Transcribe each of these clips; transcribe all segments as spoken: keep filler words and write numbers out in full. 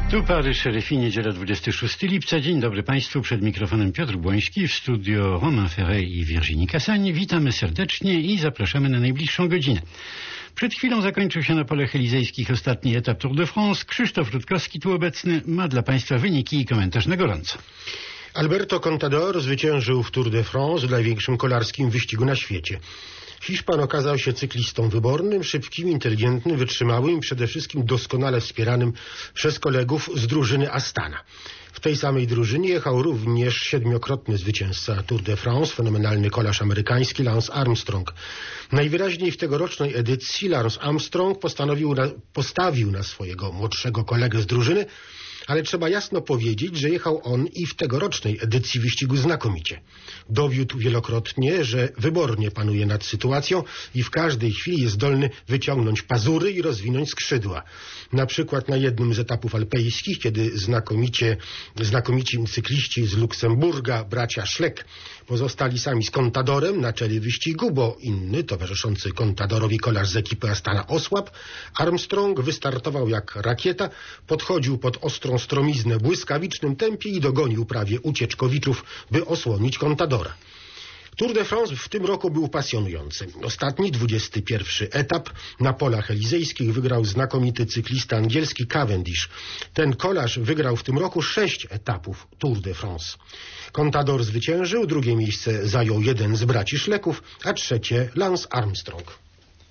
Tu Paryż, R F I, niedziela dwudziestego szóstego lipca. Dzień dobry Państwu, przed mikrofonem Piotr Błoński, w studio Romain Ferret i Virginie Cassagne. Witamy serdecznie i zapraszamy na najbliższą godzinę. Przed chwilą zakończył się na polach elizejskich ostatni etap Tour de France. Krzysztof Rutkowski, tu obecny, ma dla Państwa wyniki i komentarz na gorąco. Alberto Contador zwyciężył w Tour de France, w największym kolarskim wyścigu na świecie. Hiszpan okazał się cyklistą wybornym, szybkim, inteligentnym, wytrzymałym i przede wszystkim doskonale wspieranym przez kolegów z drużyny Astana. W tej samej drużynie jechał również siedmiokrotny zwycięzca Tour de France, fenomenalny kolarz amerykański Lance Armstrong. Najwyraźniej w tegorocznej edycji Lance Armstrong postanowił na, postawił na swojego młodszego kolegę z drużyny, ale trzeba jasno powiedzieć, że jechał on i w tegorocznej edycji wyścigu znakomicie. Dowiódł wielokrotnie, że wybornie panuje nad sytuacją i w każdej chwili jest zdolny wyciągnąć pazury i rozwinąć skrzydła. Na przykład na jednym z etapów alpejskich, kiedy znakomicie, znakomici cykliści z Luksemburga, bracia Schleck, pozostali sami z Contadorem na czele wyścigu, bo inny, towarzyszący Contadorowi kolarz z ekipy Astana osłabł, Armstrong wystartował jak rakieta, podchodził pod ostrą stromiznę w błyskawicznym tempie i dogonił prawie ucieczkowiczów, by osłonić Contadora. Tour de France w tym roku był pasjonujący. Ostatni, dwudziesty pierwszy etap na polach elizejskich wygrał znakomity cyklista angielski Cavendish. Ten kolarz wygrał w tym roku sześć etapów Tour de France. Contador zwyciężył, drugie miejsce zajął jeden z braci Szleków, a trzecie Lance Armstrong.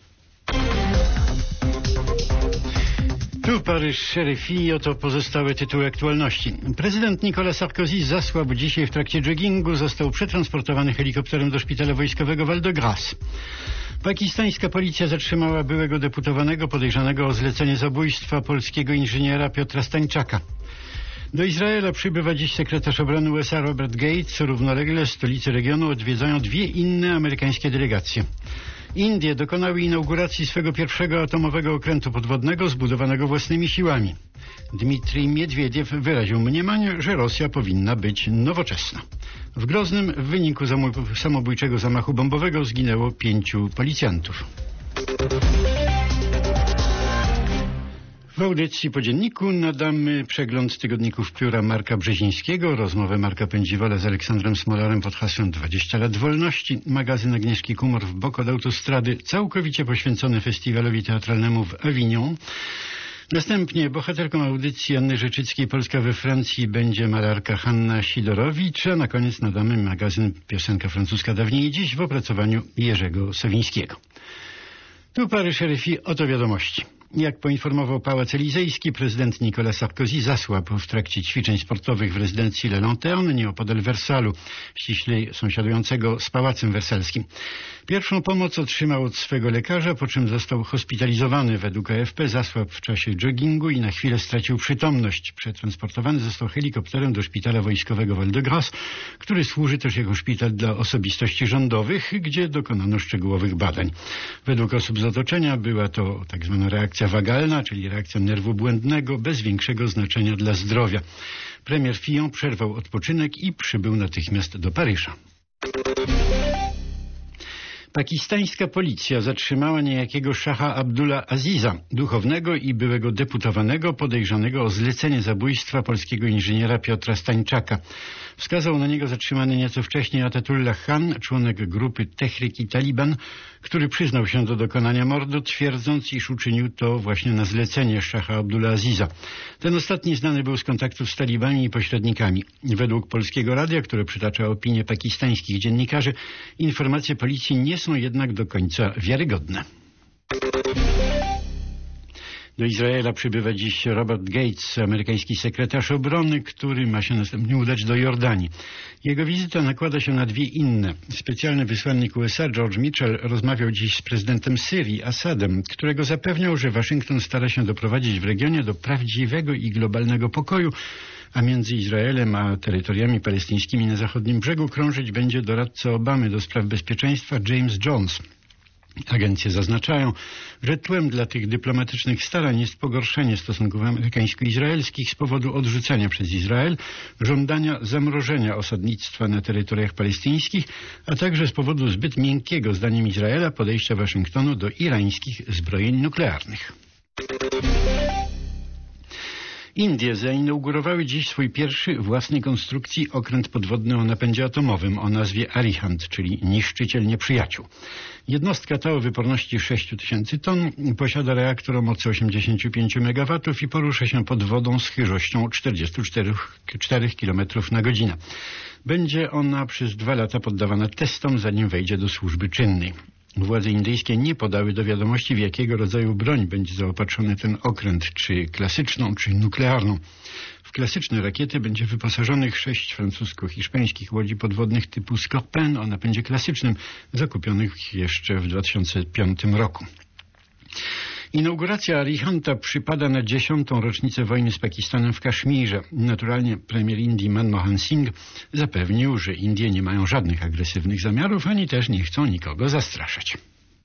Tu Paryż, R F I, oto pozostałe tytuły aktualności. Prezydent Nicolas Sarkozy zasłabł dzisiaj w trakcie joggingu, został przetransportowany helikopterem do szpitala wojskowego Val de Grace. Pakistańska policja zatrzymała byłego deputowanego podejrzanego o zlecenie zabójstwa polskiego inżyniera Piotra Stańczaka. Do Izraela przybywa dziś sekretarz obrony U S A Robert Gates. Równolegle stolicy regionu odwiedzają dwie inne amerykańskie delegacje. Indie dokonały inauguracji swego pierwszego atomowego okrętu podwodnego zbudowanego własnymi siłami. Dmitrij Miedwiediew wyraził mniemanie, że Rosja powinna być nowoczesna. W Groznym w wyniku samobójczego zamachu bombowego zginęło pięciu policjantów. W audycji po dzienniku nadamy przegląd tygodników pióra Marka Brzezińskiego, rozmowę Marka Pędziwola z Aleksandrem Smolarem pod hasłem dwadzieścia lat wolności, magazyn Agnieszki Kumor w bok od autostrady, całkowicie poświęcony festiwalowi teatralnemu w Avignon. Następnie bohaterką audycji Anny Rzeczyckiej Polska we Francji będzie malarka Hanna Sidorowicz, a na koniec nadamy magazyn Piosenka francuska dawniej i dziś w opracowaniu Jerzego Sowińskiego. Tu Paryż, R F I, oto wiadomości. Jak poinformował Pałac Elizejski, prezydent Nicolas Sarkozy zasłabł w trakcie ćwiczeń sportowych w rezydencji Le Lanterne, nieopodal Wersalu, ściślej sąsiadującego z Pałacem Werselskim. Pierwszą pomoc otrzymał od swego lekarza, po czym został hospitalizowany. Według A F P zasłabł w czasie joggingu i na chwilę stracił przytomność. Przetransportowany został helikopterem do szpitala wojskowego Val de Grace, który służy też jako szpital dla osobistości rządowych, gdzie dokonano szczegółowych badań. Według osób z otoczenia była to tak zwana reakcja wagalna, czyli reakcja nerwu błędnego, bez większego znaczenia dla zdrowia. Premier Fillon przerwał odpoczynek i przybył natychmiast do Paryża. Pakistańska policja zatrzymała niejakiego szacha Abdullah Aziza, duchownego i byłego deputowanego podejrzanego o zlecenie zabójstwa polskiego inżyniera Piotra Stańczaka. Wskazał na niego zatrzymany nieco wcześniej Atatullah Khan, członek grupy Tehrik Taliban, który przyznał się do dokonania mordu, twierdząc, iż uczynił to właśnie na zlecenie szacha Abdullah Aziza. Ten ostatni znany był z kontaktów z talibami i pośrednikami. Według Polskiego Radia, które przytacza opinię pakistańskich dziennikarzy, informacje policji nie są jednak do końca wiarygodne. Do Izraela przybywa dziś Robert Gates, amerykański sekretarz obrony, który ma się następnie udać do Jordanii. Jego wizyta nakłada się na dwie inne. Specjalny wysłannik U S A George Mitchell rozmawiał dziś z prezydentem Syrii, Assadem, którego zapewniał, że Waszyngton stara się doprowadzić w regionie do prawdziwego i globalnego pokoju, a między Izraelem a terytoriami palestyńskimi na zachodnim brzegu krążyć będzie doradca Obamy do spraw bezpieczeństwa James Jones. Agencje zaznaczają, że tłem dla tych dyplomatycznych starań jest pogorszenie stosunków amerykańsko-izraelskich z powodu odrzucenia przez Izrael żądania zamrożenia osadnictwa na terytoriach palestyńskich, a także z powodu zbyt miękkiego, zdaniem Izraela, podejścia Waszyngtonu do irańskich zbrojeń nuklearnych. Indie zainaugurowały dziś swój pierwszy własnej konstrukcji okręt podwodny o napędzie atomowym o nazwie Arihant, czyli niszczyciel nieprzyjaciół. Jednostka ta o wyporności sześć tysięcy ton posiada reaktor o mocy osiemdziesiąt pięć megawatów i porusza się pod wodą z chyżością czterdzieści cztery kilometrów na godzinę. Będzie ona przez dwa lata poddawana testom, zanim wejdzie do służby czynnej. Władze indyjskie nie podały do wiadomości, w jakiego rodzaju broń będzie zaopatrzony ten okręt, czy klasyczną, czy nuklearną. W klasyczne rakiety będzie wyposażonych sześć francusko-hiszpańskich łodzi podwodnych typu Scorpène o napędzie klasycznym, zakupionych jeszcze w dwa tysiące piątym roku. Inauguracja Arihanta przypada na dziesiątą rocznicę wojny z Pakistanem w Kaszmirze. Naturalnie premier Indii Manmohan Singh zapewnił, że Indie nie mają żadnych agresywnych zamiarów, ani też nie chcą nikogo zastraszać.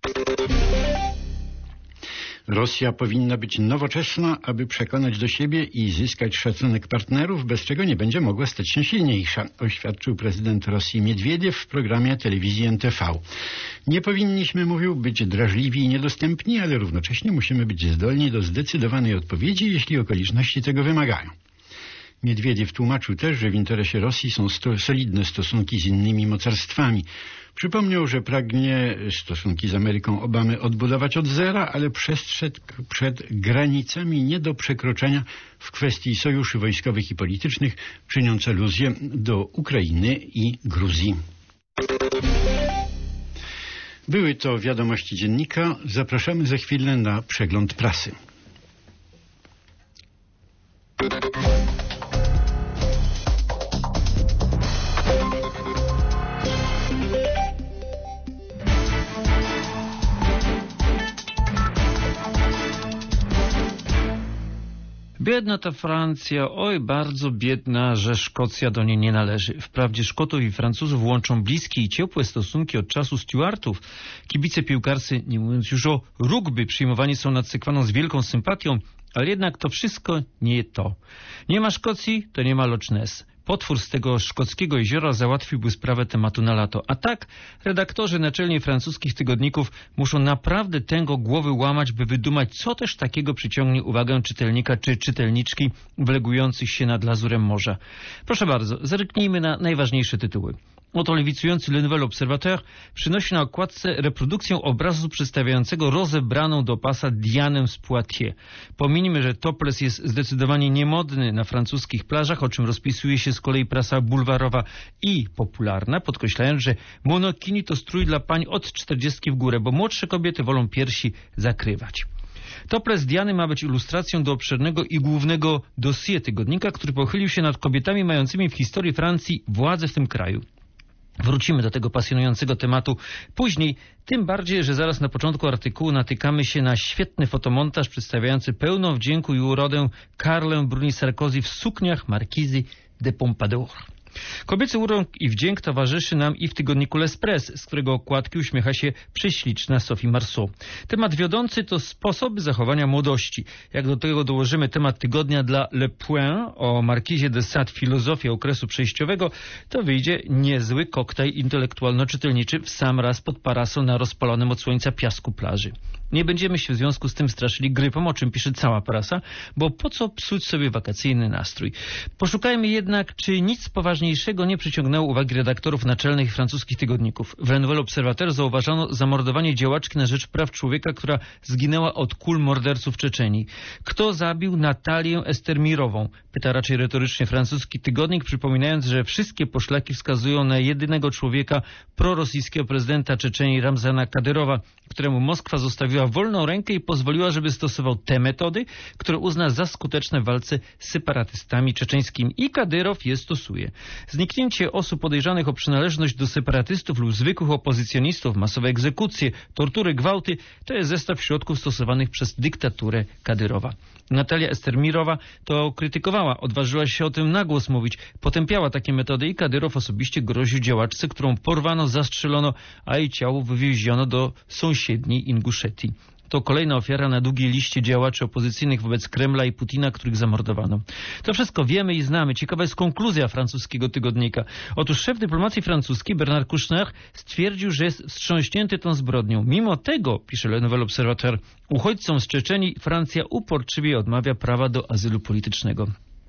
Rosja powinna być nowoczesna, aby przekonać do siebie i zyskać szacunek partnerów, bez czego nie będzie mogła stać się silniejsza, oświadczył prezydent Rosji Miedwiediew w programie telewizji N T V. Nie powinniśmy, mówił, być drażliwi i niedostępni, ale równocześnie musimy być zdolni do zdecydowanej odpowiedzi, jeśli okoliczności tego wymagają. Miedwiediew tłumaczył też, że w interesie Rosji są sto- solidne stosunki z innymi mocarstwami. Przypomniał, że pragnie stosunki z Ameryką Obamy odbudować od zera, ale przestrzegł przed granicami nie do przekroczenia w kwestii sojuszy wojskowych i politycznych, czyniąc aluzję do Ukrainy i Gruzji. Były to wiadomości dziennika. Zapraszamy za chwilę na przegląd prasy. Biedna ta Francja, oj bardzo biedna, że Szkocja do niej nie należy. Wprawdzie Szkotów i Francuzów łączą bliskie i ciepłe stosunki od czasu Stuartów. Kibice piłkarscy, nie mówiąc już o rugby, przyjmowani są nad Sekwaną z wielką sympatią, ale jednak to wszystko nie to. Nie ma Szkocji, to nie ma Loch Ness. Potwór z tego szkockiego jeziora załatwiłby sprawę tematu na lato. A tak redaktorzy naczelni francuskich tygodników muszą naprawdę tęgo głowy łamać, by wydumać, co też takiego przyciągnie uwagę czytelnika czy czytelniczki wlegujących się nad lazurem morza. Proszę bardzo, zerknijmy na najważniejsze tytuły. Oto lewicujący Le Nouvel Observateur przynosi na okładce reprodukcję obrazu przedstawiającego rozebraną do pasa Dianę z Poitiers. Pominijmy, że topless jest zdecydowanie niemodny na francuskich plażach, o czym rozpisuje się z kolei prasa bulwarowa i popularna, podkreślając, że monokini to strój dla pań od czterdziestki w górę, bo młodsze kobiety wolą piersi zakrywać. Topless Diany ma być ilustracją do obszernego i głównego dossier tygodnika, który pochylił się nad kobietami mającymi w historii Francji władzę w tym kraju. Wrócimy do tego pasjonującego tematu później, tym bardziej, że zaraz na początku artykułu natykamy się na świetny fotomontaż przedstawiający pełną wdzięku i urodę Carlę Bruni Sarkozy w sukniach markizy de Pompadour. Kobiecy urok i wdzięk towarzyszy nam i w tygodniku L'Express, z którego okładki uśmiecha się prześliczna Sophie Marceau. Temat wiodący to sposoby zachowania młodości. Jak do tego dołożymy temat tygodnia dla Le Point o markizie de Sade, filozofia okresu przejściowego, to wyjdzie niezły koktajl intelektualno-czytelniczy w sam raz pod parasol na rozpalonym od słońca piasku plaży. Nie będziemy się w związku z tym straszyli grypą, o czym pisze cała prasa, bo po co psuć sobie wakacyjny nastrój. Poszukajmy jednak, czy nic poważniejszego nie przyciągnęło uwagi redaktorów naczelnych francuskich tygodników. W Le Nouvel Observateur zauważano zamordowanie działaczki na rzecz praw człowieka, która zginęła od kul morderców Czeczenii. Kto zabił Natalię Estermirową? Pyta raczej retorycznie francuski tygodnik, przypominając, że wszystkie poszlaki wskazują na jedynego człowieka prorosyjskiego prezydenta Czeczenii Ramzana Kadyrowa, któremu Moskwa zostawiła wolną rękę i pozwoliła, żeby stosował te metody, które uzna za skuteczne w walce z separatystami czeczeńskimi. I Kadyrow je stosuje. Zniknięcie osób podejrzanych o przynależność do separatystów lub zwykłych opozycjonistów, masowe egzekucje, tortury, gwałty to jest zestaw środków stosowanych przez dyktaturę Kadyrowa. Natalia Estermirowa to krytykowała, odważyła się o tym na głos mówić, potępiała takie metody i Kadyrow osobiście groził działaczce, którą porwano, zastrzelono, a jej ciało wywieziono do sąsiedniej Inguszetii. To kolejna ofiara na długiej liście działaczy opozycyjnych wobec Kremla i Putina, których zamordowano. To wszystko wiemy i znamy. Ciekawa jest konkluzja francuskiego tygodnika. Otóż szef dyplomacji francuskiej Bernard Kouchner stwierdził, że jest wstrząśnięty tą zbrodnią. Mimo tego, pisze Le Nouvel Observateur, uchodźcom z Czeczenii Francja uporczywie odmawia prawa do azylu politycznego.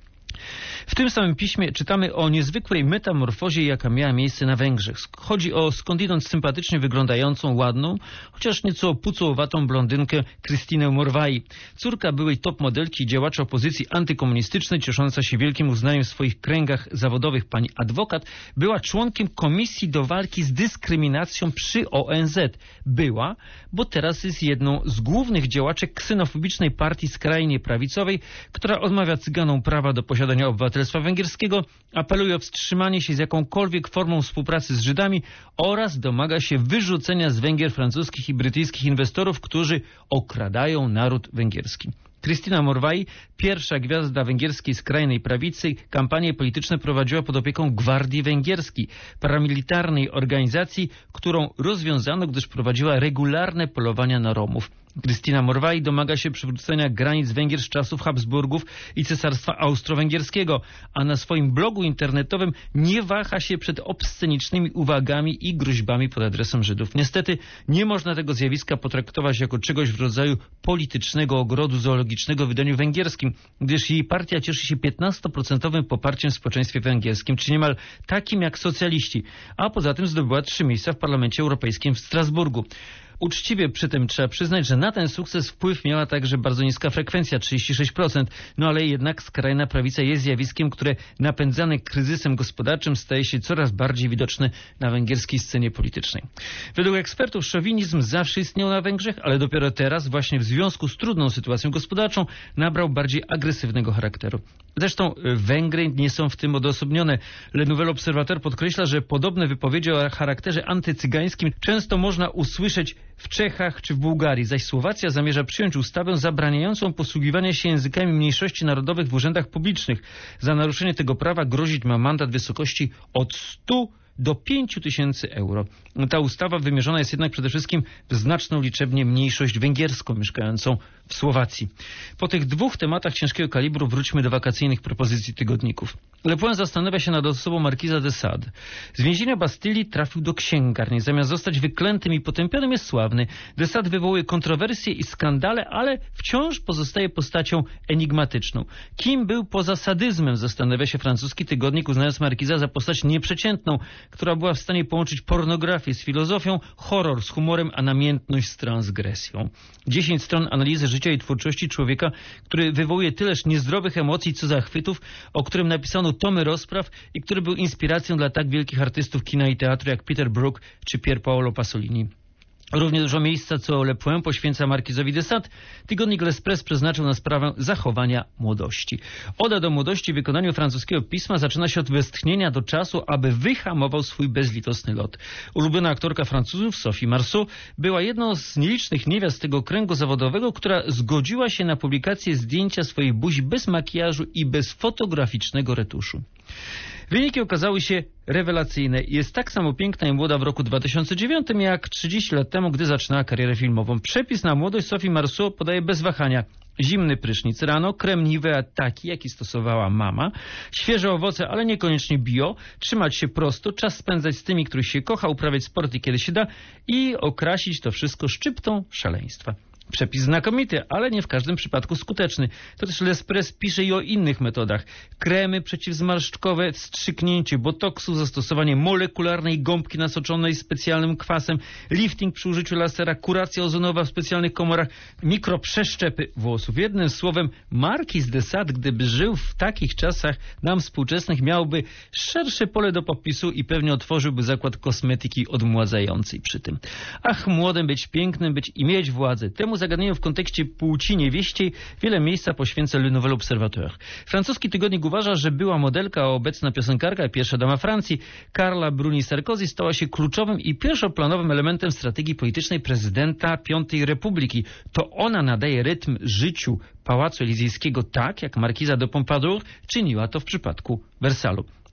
W tym samym piśmie czytamy o niezwykłej metamorfozie, jaka miała miejsce na Węgrzech. Chodzi o skądinąd sympatycznie wyglądającą, ładną, chociaż nieco pucołowatą blondynkę Christinę Morvai. Córka byłej top modelki i działacza opozycji antykomunistycznej, ciesząca się wielkim uznaniem w swoich kręgach zawodowych. Pani adwokat była członkiem Komisji do Walki z Dyskryminacją przy O N Z. Była, bo teraz jest jedną z głównych działaczek ksenofobicznej partii skrajnie prawicowej, która odmawia Cyganom prawa do posiadania obywatelstwa węgierskiego, apeluje o wstrzymanie się z jakąkolwiek formą współpracy z Żydami oraz domaga się wyrzucenia z Węgier francuskich i brytyjskich inwestorów, którzy okradają naród węgierski. Christina Morvai, pierwsza gwiazda węgierskiej skrajnej prawicy, kampanie polityczne prowadziła pod opieką Gwardii Węgierskiej, paramilitarnej organizacji, którą rozwiązano, gdyż prowadziła regularne polowania na Romów. Christina Morvai domaga się przywrócenia granic Węgier z czasów Habsburgów i Cesarstwa Austro-Węgierskiego, a na swoim blogu internetowym nie waha się przed obscenicznymi uwagami i groźbami pod adresem Żydów. Niestety nie można tego zjawiska potraktować jako czegoś w rodzaju politycznego ogrodu zoologicznego w wydaniu węgierskim, gdyż jej partia cieszy się piętnastoprocentowym poparciem w społeczeństwie węgierskim, czy niemal takim jak socjaliści, a poza tym zdobyła trzy miejsca w Parlamencie Europejskim w Strasburgu. Uczciwie przy tym trzeba przyznać, że na ten sukces wpływ miała także bardzo niska frekwencja, trzydzieści sześć procent. No ale jednak skrajna prawica jest zjawiskiem, które napędzane kryzysem gospodarczym staje się coraz bardziej widoczne na węgierskiej scenie politycznej. Według ekspertów szowinizm zawsze istniał na Węgrzech, ale dopiero teraz, właśnie w związku z trudną sytuacją gospodarczą, nabrał bardziej agresywnego charakteru. Zresztą Węgry nie są w tym odosobnione. Le Nouvel Observateur podkreśla, że podobne wypowiedzi o charakterze antycygańskim często można usłyszeć w Czechach czy w Bułgarii, zaś Słowacja zamierza przyjąć ustawę zabraniającą posługiwania się językami mniejszości narodowych w urzędach publicznych. Za naruszenie tego prawa grozić ma mandat w wysokości od stu do pięciu tysięcy euro. Ta ustawa wymierzona jest jednak przede wszystkim w znaczną liczebnie mniejszość węgierską mieszkającą w Słowacji. Po tych dwóch tematach ciężkiego kalibru wróćmy do wakacyjnych propozycji tygodników. Le Point zastanawia się nad osobą markiza de Sade. Z więzienia Bastylii trafił do księgarni. Zamiast zostać wyklętym i potępionym jest sławny. De Sade wywołuje kontrowersje i skandale, ale wciąż pozostaje postacią enigmatyczną. Kim był poza sadyzmem, zastanawia się francuski tygodnik, uznając markiza za postać nieprzeciętną, która była w stanie połączyć pornografię z filozofią, horror z humorem, a namiętność z transgresją. Dziesięć stron analizy życia i twórczości człowieka, który wywołuje tyleż niezdrowych emocji co zachwytów, o którym napisano tomy rozpraw i który był inspiracją dla tak wielkich artystów kina i teatru jak Peter Brook czy Pier Paolo Pasolini. Równie dużo miejsca, co Le Point poświęca markizowi de Sade, tygodnik L'Express przeznaczył na sprawę zachowania młodości. Oda do młodości w wykonaniu francuskiego pisma zaczyna się od westchnienia do czasu, aby wyhamował swój bezlitosny lot. Ulubiona aktorka Francuzów, Sophie Marceau, była jedną z nielicznych niewiast tego kręgu zawodowego, która zgodziła się na publikację zdjęcia swojej buzi bez makijażu i bez fotograficznego retuszu. Wyniki okazały się rewelacyjne. Jest tak samo piękna i młoda w roku dwa tysiące dziewiątym jak trzydzieści lat temu, gdy zaczynała karierę filmową. Przepis na młodość Sophie Marceau podaje bez wahania. Zimny prysznic rano, krem Nivea taki, jaki stosowała mama, świeże owoce, ale niekoniecznie bio, trzymać się prosto, czas spędzać z tymi, których się kocha, uprawiać sport i kiedy się da i okrasić to wszystko szczyptą szaleństwa. Przepis znakomity, ale nie w każdym przypadku skuteczny. To też L'Express pisze i o innych metodach. Kremy przeciwzmarszczkowe, wstrzyknięcie botoksu, zastosowanie molekularnej gąbki nasoczonej specjalnym kwasem, lifting przy użyciu lasera, kuracja ozonowa w specjalnych komorach, mikroprzeszczepy włosów. Jednym słowem, markiz de Sade, gdyby żył w takich czasach nam współczesnych, miałby szersze pole do popisu i pewnie otworzyłby zakład kosmetyki odmładzającej przy tym. Ach, młodym być, pięknym być i mieć władzę. Temu zagadnieniu w kontekście płci niewieściej wiele miejsca poświęca Le Nouvel Observateur. Francuski tygodnik uważa, że była modelka, a obecna piosenkarka i pierwsza dama Francji, Carla Bruni-Sarkozy, stała się kluczowym i pierwszoplanowym elementem strategii politycznej prezydenta Piątej Republiki. To ona nadaje rytm życiu Pałacu Elizejskiego tak, jak markiza de Pompadour czyniła to w przypadku Wersalu.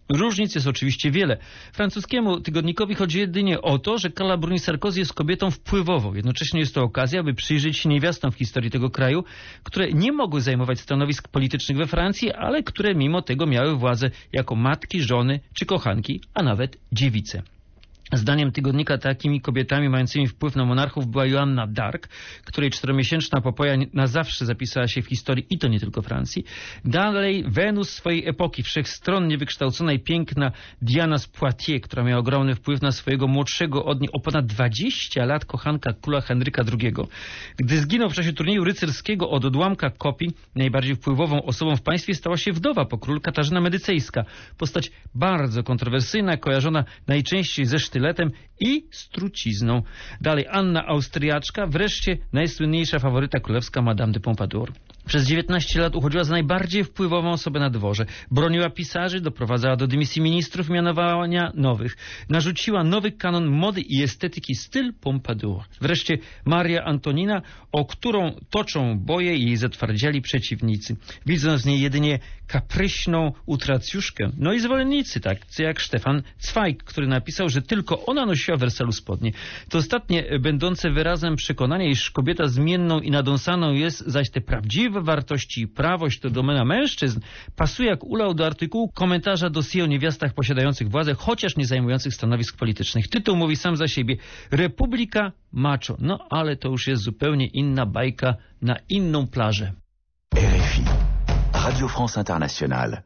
Różnic jest oczywiście wiele. Francuskiemu tygodnikowi chodzi jedynie o to, że Carla Bruni-Sarkozy jest kobietą wpływową. Jednocześnie jest to okazja, by przyjrzeć się niewiastom w historii tego kraju, które nie mogły zajmować stanowisk politycznych we Francji, ale które mimo tego miały władzę jako matki, żony czy kochanki, a nawet dziewice. Zdaniem tygodnika takimi kobietami mającymi wpływ na monarchów była Joanna d'Arc, której czteromiesięczna popoja na zawsze zapisała się w historii i to nie tylko Francji. Dalej Wenus swojej epoki, wszechstronnie wykształcona i piękna Diana z Poitiers, która miała ogromny wpływ na swojego młodszego od niej o ponad dwadzieścia lat kochanka króla Henryka drugiego. Gdy zginął w czasie turnieju rycerskiego od odłamka kopii, najbardziej wpływową osobą w państwie stała się wdowa po król Katarzyna Medycejska. Postać bardzo kontrowersyjna, kojarzona najczęściej ze sztyletem i z trucizną. Dalej Anna Austriaczka, wreszcie najsłynniejsza faworyta królewska Madame de Pompadour. Przez dziewiętnaście lat uchodziła za najbardziej wpływową osobę na dworze. Broniła pisarzy, doprowadzała do dymisji ministrów i mianowania nowych. Narzuciła nowy kanon mody i estetyki, styl Pompadour. Wreszcie Maria Antonina, o którą toczą boje jej zatwardziali przeciwnicy. Widzą z niej jedynie kapryśną utracjuszkę. No i zwolennicy, tak jak Stefan Zweig, który napisał, że tylko ona nosiła w Wersalu spodnie. To ostatnie, będące wyrazem przekonania, iż kobieta zmienną i nadąsaną jest, zaś te prawdziwe wartości i prawość to domena mężczyzn, pasuje jak ulał do artykułu komentarza dossier o niewiastach posiadających władzę, chociaż nie zajmujących stanowisk politycznych. Tytuł mówi sam za siebie. Republika macho. No ale to już jest zupełnie inna bajka na inną plażę. R F I, Radio France Internationale.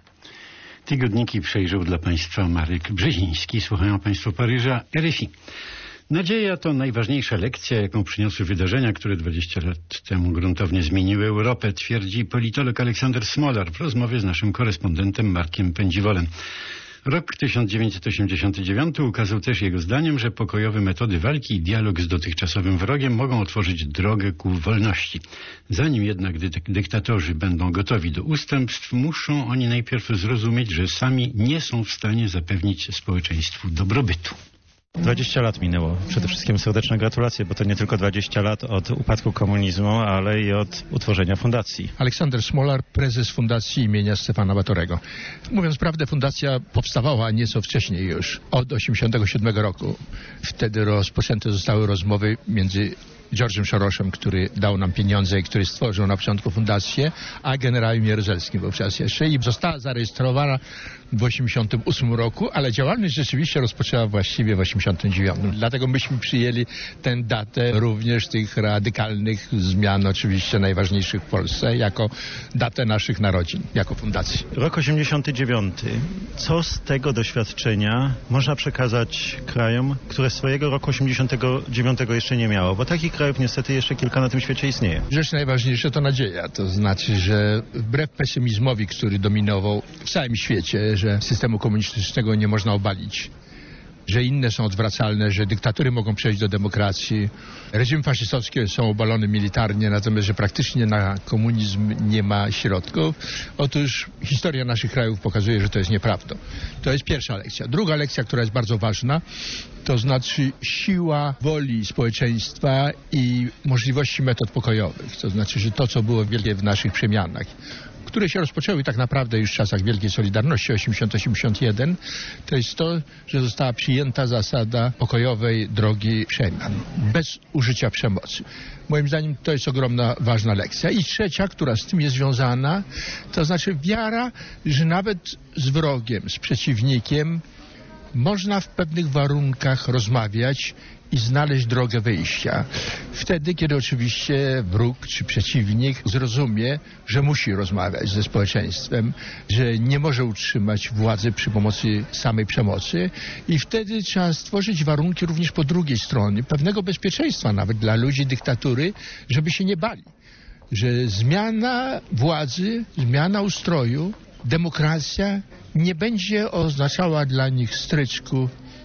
Tygodniki przejrzał dla Państwa Marek Brzeziński. Słuchają Państwo Paryża R F I. Nadzieja to najważniejsza lekcja, jaką przyniosły wydarzenia, które dwadzieścia lat temu gruntownie zmieniły Europę, twierdzi politolog Aleksander Smolar w rozmowie z naszym korespondentem Markiem Pędziwolem. Rok tysiąc dziewięćset osiemdziesiąty dziewiąty ukazał też jego zdaniem, że pokojowe metody walki i dialog z dotychczasowym wrogiem mogą otworzyć drogę ku wolności. Zanim jednak dy- dyktatorzy będą gotowi do ustępstw, muszą oni najpierw zrozumieć, że sami nie są w stanie zapewnić społeczeństwu dobrobytu. dwadzieścia lat minęło. Przede wszystkim serdeczne gratulacje, bo to nie tylko dwadzieścia lat od upadku komunizmu, ale i od utworzenia fundacji. Aleksander Smolar, prezes Fundacji imienia Stefana Batorego. Mówiąc prawdę, fundacja powstawała nieco wcześniej już, od osiemdziesiątego siódmego roku. Wtedy rozpoczęte zostały rozmowy między George'em Sorosem, który dał nam pieniądze i który stworzył na początku fundację, a generałem Jaruzelskim wówczas jeszcze i została zarejestrowana w osiemdziesiątym ósmym roku, ale działalność rzeczywiście rozpoczęła właściwie w osiemdziesiątym dziewiątym. Dlatego myśmy przyjęli tę datę również tych radykalnych zmian, oczywiście najważniejszych w Polsce, jako datę naszych narodzin, jako fundacji. Rok osiemdziesiąty dziewiąty. Co z tego doświadczenia można przekazać krajom, które swojego roku osiemdziesiątego dziewiątego jeszcze nie miało? Bo takich krajów niestety jeszcze kilka na tym świecie istnieje. Rzecz najważniejsza to nadzieja. To znaczy, że wbrew pesymizmowi, który dominował w całym świecie, że systemu komunistycznego nie można obalić, że inne są odwracalne, że dyktatury mogą przejść do demokracji, reżimy faszystowskie są obalone militarnie, natomiast że praktycznie na komunizm nie ma środków. Otóż historia naszych krajów pokazuje, że to jest nieprawdą. To jest pierwsza lekcja. Druga lekcja, która jest bardzo ważna, to znaczy siła woli społeczeństwa i możliwości metod pokojowych. To znaczy, że to, co było wielkie w naszych przemianach, które się rozpoczęły tak naprawdę już w czasach Wielkiej Solidarności osiemdziesiąt osiemdziesiąt jeden, to jest to, że została przyjęta zasada pokojowej drogi przemian, bez użycia przemocy. Moim zdaniem to jest ogromna, ważna lekcja. I trzecia, która z tym jest związana, to znaczy wiara, że nawet z wrogiem, z przeciwnikiem można w pewnych warunkach rozmawiać i znaleźć drogę wyjścia. Wtedy, kiedy oczywiście wróg czy przeciwnik zrozumie, że musi rozmawiać ze społeczeństwem, że nie może utrzymać władzy przy pomocy samej przemocy i wtedy trzeba stworzyć warunki również po drugiej stronie, pewnego bezpieczeństwa nawet dla ludzi dyktatury, żeby się nie bali. Że zmiana władzy, zmiana ustroju, demokracja nie będzie oznaczała dla nich stryczku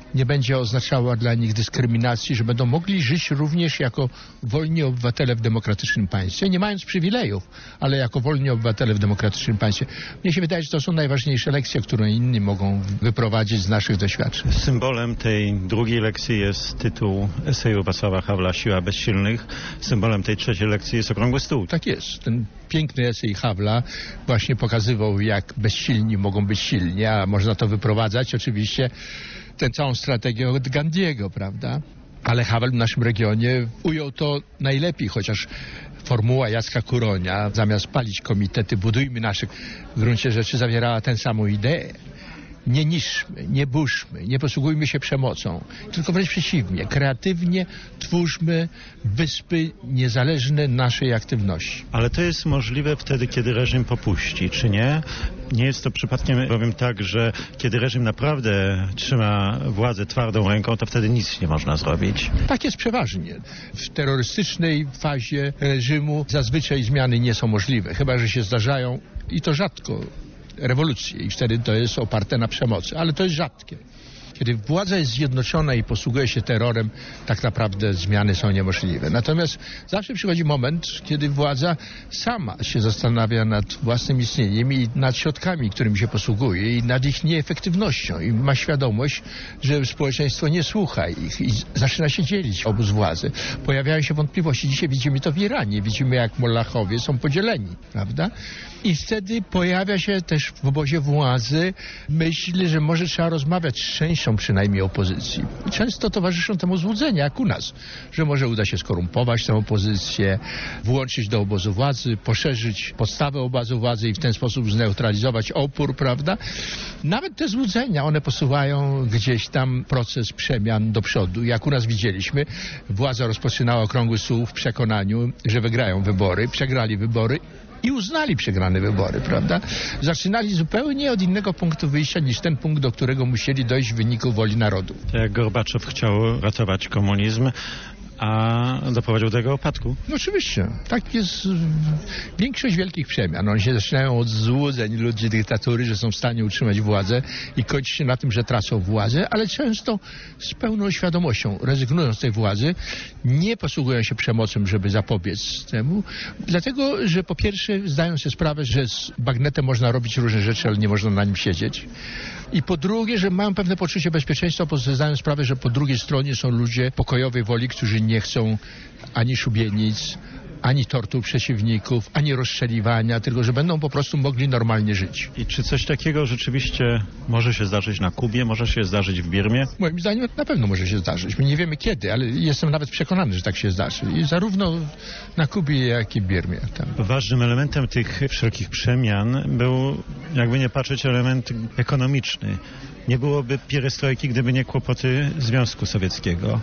nie będzie oznaczała dla nich dyskryminacji, że będą mogli żyć również jako wolni obywatele w demokratycznym państwie, nie mając przywilejów, ale jako wolni obywatele w demokratycznym państwie. Mnie się wydaje, że to są najważniejsze lekcje, które inni mogą wyprowadzić z naszych doświadczeń. Symbolem tej drugiej lekcji jest tytuł eseju Wacława Hawla Siła bezsilnych. Symbolem tej trzeciej lekcji jest okrągły stół. Tak jest. Ten piękny esej Hawla właśnie pokazywał, jak bezsilni mogą być silni, a można to wyprowadzać oczywiście tę całą strategię od Gandhiego, prawda? Ale Havel w naszym regionie ujął to najlepiej, chociaż formuła Jacka Kuronia, zamiast palić komitety, budujmy nasze, w gruncie rzeczy zawierała tę samą ideę. Nie niszczmy, nie burzmy, nie posługujmy się przemocą, tylko wręcz przeciwnie, kreatywnie twórzmy wyspy niezależne naszej aktywności. Ale to jest możliwe wtedy, kiedy reżim popuści, czy nie? Nie jest to przypadkiem bowiem tak, że kiedy reżim naprawdę trzyma władzę twardą ręką, to wtedy nic nie można zrobić. Tak jest przeważnie. W terrorystycznej fazie reżimu zazwyczaj zmiany nie są możliwe, chyba że się zdarzają i to rzadko. Rewolucję i wtedy to jest oparte na przemocy, ale to jest rzadkie. Kiedy władza jest zjednoczona i posługuje się terrorem, tak naprawdę zmiany są niemożliwe. Natomiast zawsze przychodzi moment, kiedy władza sama się zastanawia nad własnym istnieniem i nad środkami, którymi się posługuje i nad ich nieefektywnością i ma świadomość, że społeczeństwo nie słucha ich i zaczyna się dzielić obóz władzy. Pojawiają się wątpliwości. Dzisiaj widzimy to w Iranie. Widzimy, jak Mollachowie są podzieleni, prawda? I wtedy pojawia się też w obozie władzy myśl, że może trzeba rozmawiać z częścią przynajmniej opozycji. I często towarzyszą temu złudzenia, jak u nas, że może uda się skorumpować tę opozycję, włączyć do obozu władzy, poszerzyć podstawę obozu władzy i w ten sposób zneutralizować opór, prawda? Nawet te złudzenia, one posuwają gdzieś tam proces przemian do przodu. Jak u nas widzieliśmy, władza rozpoczynała okrągły stół w przekonaniu, że wygrają wybory, przegrali wybory i uznali przegrane wybory, prawda? Zaczynali zupełnie od innego punktu wyjścia niż ten punkt, do którego musieli dojść w wyniku woli narodu. Jak Gorbaczow chciał ratować komunizm, a doprowadził do jego upadku. No oczywiście. Tak jest większość wielkich przemian. One się zaczynają od złudzeń ludzi dyktatury, że są w stanie utrzymać władzę i kończy się na tym, że tracą władzę, ale często z pełną świadomością, rezygnują z tej władzy, nie posługują się przemocą, żeby zapobiec temu, dlatego, że po pierwsze zdają sobie sprawę, że z bagnetem można robić różne rzeczy, ale nie można na nim siedzieć. I po drugie, że mają pewne poczucie bezpieczeństwa, bo zdają sprawę, że po drugiej stronie są ludzie pokojowej woli, którzy nie chcą ani szubienic, ani tortur przeciwników, ani rozstrzeliwania, tylko że będą po prostu mogli normalnie żyć. I czy coś takiego rzeczywiście może się zdarzyć na Kubie, może się zdarzyć w Birmie? Moim zdaniem na pewno może się zdarzyć. My nie wiemy kiedy, ale jestem nawet przekonany, że tak się zdarzy. I zarówno na Kubie, jak i w Birmie. Tam. Ważnym elementem tych wszelkich przemian był, jakby nie patrzeć, element ekonomiczny. Nie byłoby pierestrojki, gdyby nie kłopoty Związku Sowieckiego.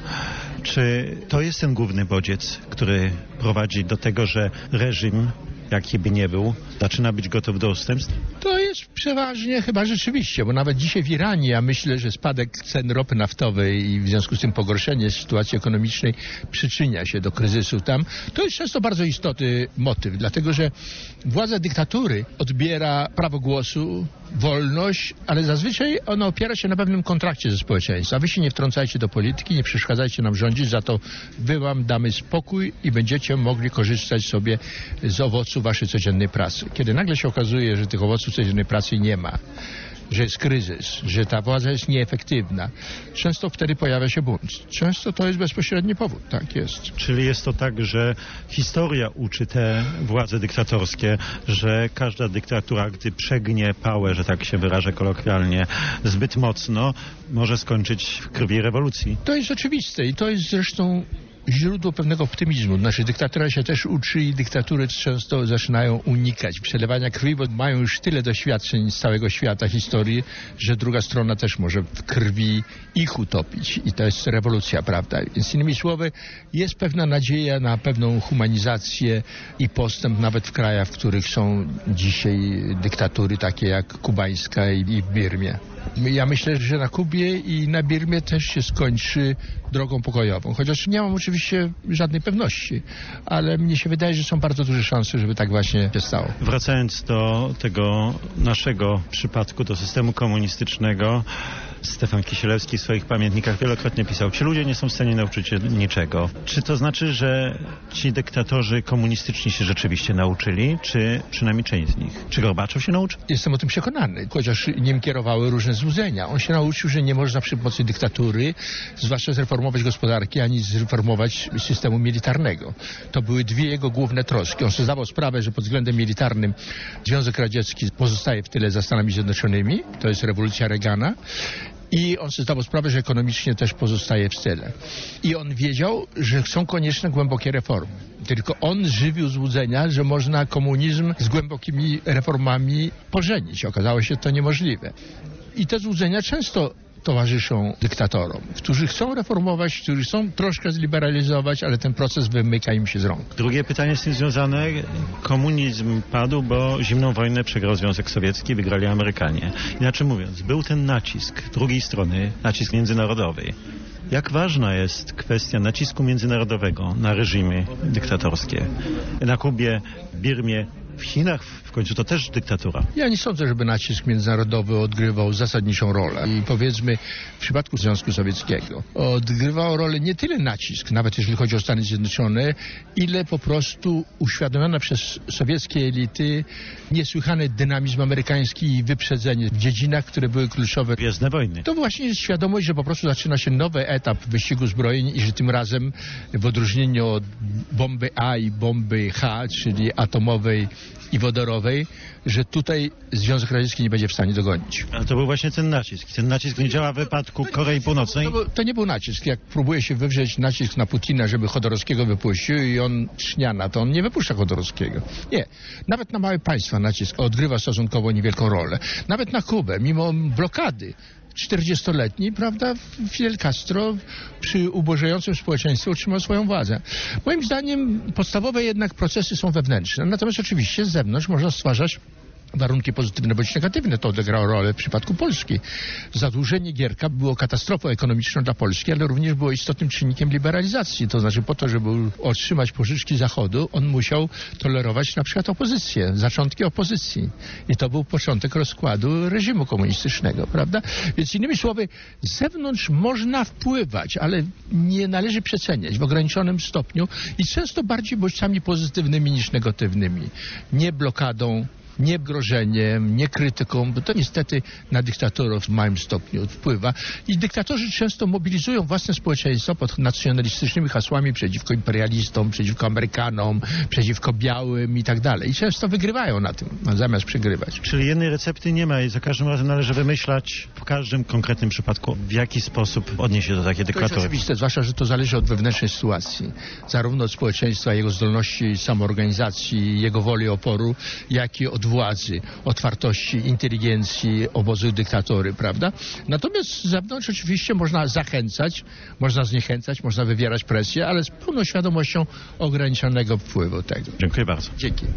Czy to jest ten główny bodziec, który prowadzi do tego, że reżim, jaki by nie był, zaczyna być gotów do ustępstw? To jest przeważnie chyba rzeczywiście, bo nawet dzisiaj w Iranie ja myślę, że spadek cen ropy naftowej i w związku z tym pogorszenie sytuacji ekonomicznej przyczynia się do kryzysu tam. To jest często bardzo istotny motyw, dlatego że władza dyktatury odbiera prawo głosu, wolność, ale zazwyczaj ona opiera się na pewnym kontrakcie ze społeczeństwem. Wy się nie wtrącajcie do polityki, nie przeszkadzajcie nam rządzić, za to wy wam damy spokój i będziecie mogli korzystać sobie z owoców waszej codziennej pracy. Kiedy nagle się okazuje, że tych owoców codziennej pracy nie ma, że jest kryzys, że ta władza jest nieefektywna, często wtedy pojawia się bunt. Często to jest bezpośredni powód, tak jest. Czyli jest to tak, że historia uczy te władze dyktatorskie, że każda dyktatura, gdy przegnie pałę, że tak się wyrażę kolokwialnie, zbyt mocno, może skończyć w krwi rewolucji. To jest oczywiste i to jest zresztą źródło pewnego optymizmu. Nasza dyktatura się też uczy i dyktatury często zaczynają unikać przelewania krwi, bo mają już tyle doświadczeń z całego świata, historii, że druga strona też może w krwi ich utopić. I to jest rewolucja, prawda? Więc innymi słowy, jest pewna nadzieja na pewną humanizację i postęp nawet w krajach, w których są dzisiaj dyktatury takie jak kubańska i w Birmie. Ja myślę, że na Kubie i na Birmie też się skończy drogą pokojową. Chociaż nie mam oczywiście żadnej pewności, ale mnie się wydaje, że są bardzo duże szanse, żeby tak właśnie się stało. Wracając do tego naszego przypadku, do systemu komunistycznego, Stefan Kisielewski w swoich pamiętnikach wielokrotnie pisał, ci ludzie nie są w stanie nauczyć się niczego. Czy to znaczy, że ci dyktatorzy komunistyczni się rzeczywiście nauczyli, czy przynajmniej część z nich? Czy Gorbaczow się nauczył? Jestem o tym przekonany, chociaż nim kierowały różne złudzenia. On się nauczył, że nie można przy pomocy dyktatury, zwłaszcza zreformować gospodarki, ani zreformować systemu militarnego. To były dwie jego główne troski. On sobie zdawał sprawę, że pod względem militarnym Związek Radziecki pozostaje w tyle za Stanami Zjednoczonymi. To jest rewolucja Reagana. I on sobie zdawał sprawę, że ekonomicznie też pozostaje w tyle. I on wiedział, że są konieczne głębokie reformy. Tylko on żywił złudzenia, że można komunizm z głębokimi reformami pożenić. Okazało się to niemożliwe. I te złudzenia często towarzyszą dyktatorom, którzy chcą reformować, którzy chcą troszkę zliberalizować, ale ten proces wymyka im się z rąk. Drugie pytanie z tym związane. Komunizm padł, bo zimną wojnę przegrał Związek Sowiecki, wygrali Amerykanie. Inaczej mówiąc, był ten nacisk drugiej strony, nacisk międzynarodowy. Jak ważna jest kwestia nacisku międzynarodowego na reżimy dyktatorskie? Na Kubie, Birmie, w Chinach w końcu to też dyktatura. Ja nie sądzę, żeby nacisk międzynarodowy odgrywał zasadniczą rolę. I powiedzmy w przypadku Związku Sowieckiego odgrywał rolę nie tyle nacisk, nawet jeżeli chodzi o Stany Zjednoczone, ile po prostu uświadomiona przez sowieckie elity niesłychany dynamizm amerykański i wyprzedzenie w dziedzinach, które były kluczowe. Gwiezdne wojny. To właśnie jest świadomość, że po prostu zaczyna się nowy etap wyścigu zbrojeń i że tym razem w odróżnieniu od bomby A i bomby H, czyli atomowej i wodorowej, że tutaj Związek Radziecki nie będzie w stanie dogonić. A to był właśnie ten nacisk. Ten nacisk nie działa w wypadku Korei Północnej? To, to nie był nacisk. Jak próbuje się wywrzeć nacisk na Putina, żeby Chodorowskiego wypuścił i on trzniana, to on nie wypuszcza Chodorowskiego. Nie. Nawet na małe państwa nacisk odgrywa stosunkowo niewielką rolę. Nawet na Kubę, mimo blokady czterdziestoletniej, prawda, Fidel Castro przy ubożejącym społeczeństwie utrzymał swoją władzę. Moim zdaniem podstawowe jednak procesy są wewnętrzne. Natomiast oczywiście z zewnątrz można stwarzać warunki pozytywne bądź negatywne. To odegrało rolę w przypadku Polski. Zadłużenie Gierka było katastrofą ekonomiczną dla Polski, ale również było istotnym czynnikiem liberalizacji. To znaczy po to, żeby otrzymać pożyczki Zachodu, on musiał tolerować na przykład opozycję, zaczątki opozycji. I to był początek rozkładu reżimu komunistycznego, prawda? Więc innymi słowy, z zewnątrz można wpływać, ale nie należy przeceniać w ograniczonym stopniu i często bardziej bodźcami pozytywnymi niż negatywnymi. Nie blokadą, nie grożeniem, nie krytyką, bo to niestety na dyktatorów w małym stopniu wpływa. I dyktatorzy często mobilizują własne społeczeństwo pod nacjonalistycznymi hasłami przeciwko imperialistom, przeciwko Amerykanom, przeciwko białym i tak dalej. I często wygrywają na tym, zamiast przegrywać. Czyli jednej recepty nie ma i za każdym razem należy wymyślać w każdym konkretnym przypadku, w jaki sposób odnieść się do takiej dyktatury. To jest oczywiste, zwłaszcza, że to zależy od wewnętrznej sytuacji. Zarówno od społeczeństwa, jego zdolności samoorganizacji, jego woli oporu, jak i od władzy, otwartości, inteligencji obozu dyktatury, prawda? Natomiast z zewnątrz oczywiście można zachęcać, można zniechęcać, można wywierać presję, ale z pełną świadomością ograniczonego wpływu tego. Dziękuję bardzo. Dzięki.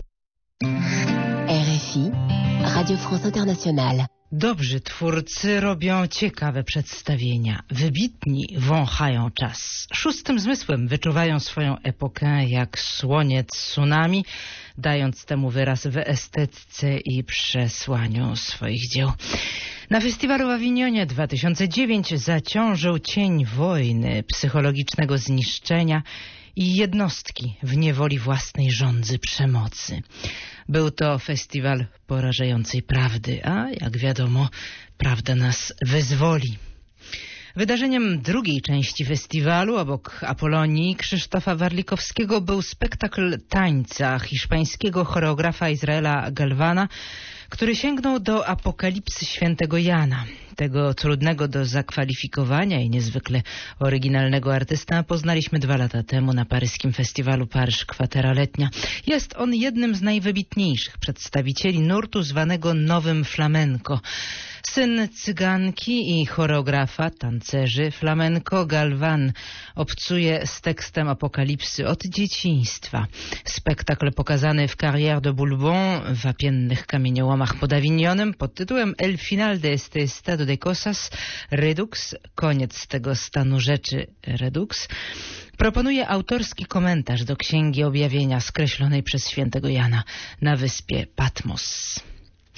R F I, Radio France Internationale. Dobrzy twórcy robią ciekawe przedstawienia. Wybitni wąchają czas. Szóstym zmysłem wyczuwają swoją epokę jak słoniec tsunami, dając temu wyraz w estetyce i przesłaniu swoich dzieł. Na festiwalu w Awinionie dwa tysiące dziewiątym zaciążył cień wojny, psychologicznego zniszczenia i jednostki w niewoli własnej żądzy przemocy. Był to festiwal porażającej prawdy, a jak wiadomo, prawda nas wyzwoli. Wydarzeniem drugiej części festiwalu, obok Apolonii Krzysztofa Warlikowskiego, był spektakl tańca hiszpańskiego choreografa Izraela Galvana, który sięgnął do apokalipsy świętego Jana. Tego trudnego do zakwalifikowania i niezwykle oryginalnego artystę poznaliśmy dwa lata temu na paryskim festiwalu Paryż Kwatera Letnia. Jest on jednym z najwybitniejszych przedstawicieli nurtu zwanego nowym flamenco. Syn cyganki i choreografa, tancerzy flamenco, Galvan obcuje z tekstem apokalipsy od dzieciństwa. Spektakl pokazany w Carrière de Bourbon, w wapiennych kamieniołomach pod Awinionem, pod tytułem El final de este estado de cosas, Redux, koniec tego stanu rzeczy, Redux, proponuje autorski komentarz do Księgi Objawienia skreślonej przez świętego Jana na wyspie Patmos.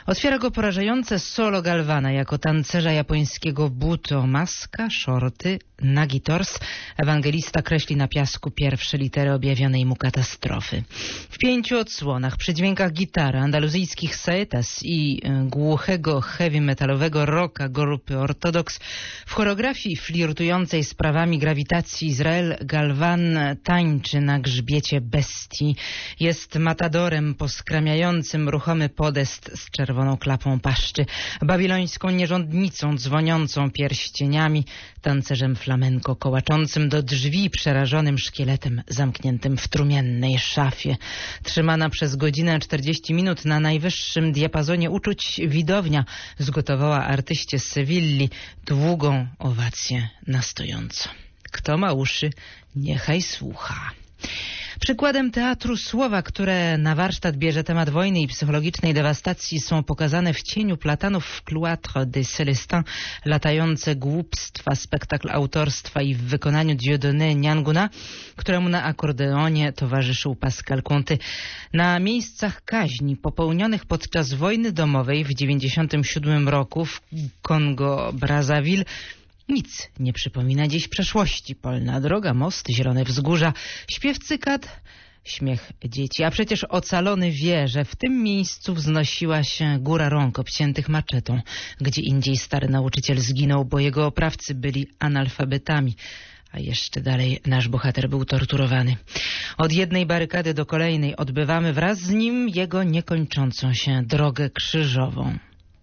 Otwiera go porażające solo Galvana jako tancerza japońskiego buto. Maska, shorty, nagi tors. Ewangelista kreśli na piasku pierwsze litery objawionej mu katastrofy. W pięciu odsłonach, przy dźwiękach gitary, andaluzyjskich saetas i głuchego heavy metalowego rocka grupy Ortodoks, w choreografii flirtującej z prawami grawitacji Izrael Galvan tańczy na grzbiecie bestii. Jest matadorem poskramiającym ruchomy podest z czerwoną klapą paszczy, babilońską nierządnicą dzwoniącą pierścieniami, tancerzem flamenko kołaczącym do drzwi przerażonym szkieletem zamkniętym w trumiennej szafie. Trzymana przez godzinę czterdzieści minut na najwyższym diapazonie uczuć widownia zgotowała artyście z Sewilli długą owację na stojąco. Kto ma uszy, niechaj słucha. Przykładem teatru słowa, które na warsztat bierze temat wojny i psychologicznej dewastacji, są pokazane w cieniu platanów w Cloître de Célestin latające głupstwa, spektakl autorstwa i w wykonaniu Dieudonné Nianguna, któremu na akordeonie towarzyszył Pascal Conté. Na miejscach kaźni popełnionych podczas wojny domowej w dziewięćdziesiątym siódmym roku w Kongo-Brazzaville nic nie przypomina dziś przeszłości. Polna droga, most, zielone wzgórza, śpiew cykad, śmiech dzieci. A przecież ocalony wie, że w tym miejscu wznosiła się góra rąk obciętych maczetą. Gdzie indziej stary nauczyciel zginął, bo jego oprawcy byli analfabetami. A jeszcze dalej nasz bohater był torturowany. Od jednej barykady do kolejnej odbywamy wraz z nim jego niekończącą się drogę krzyżową.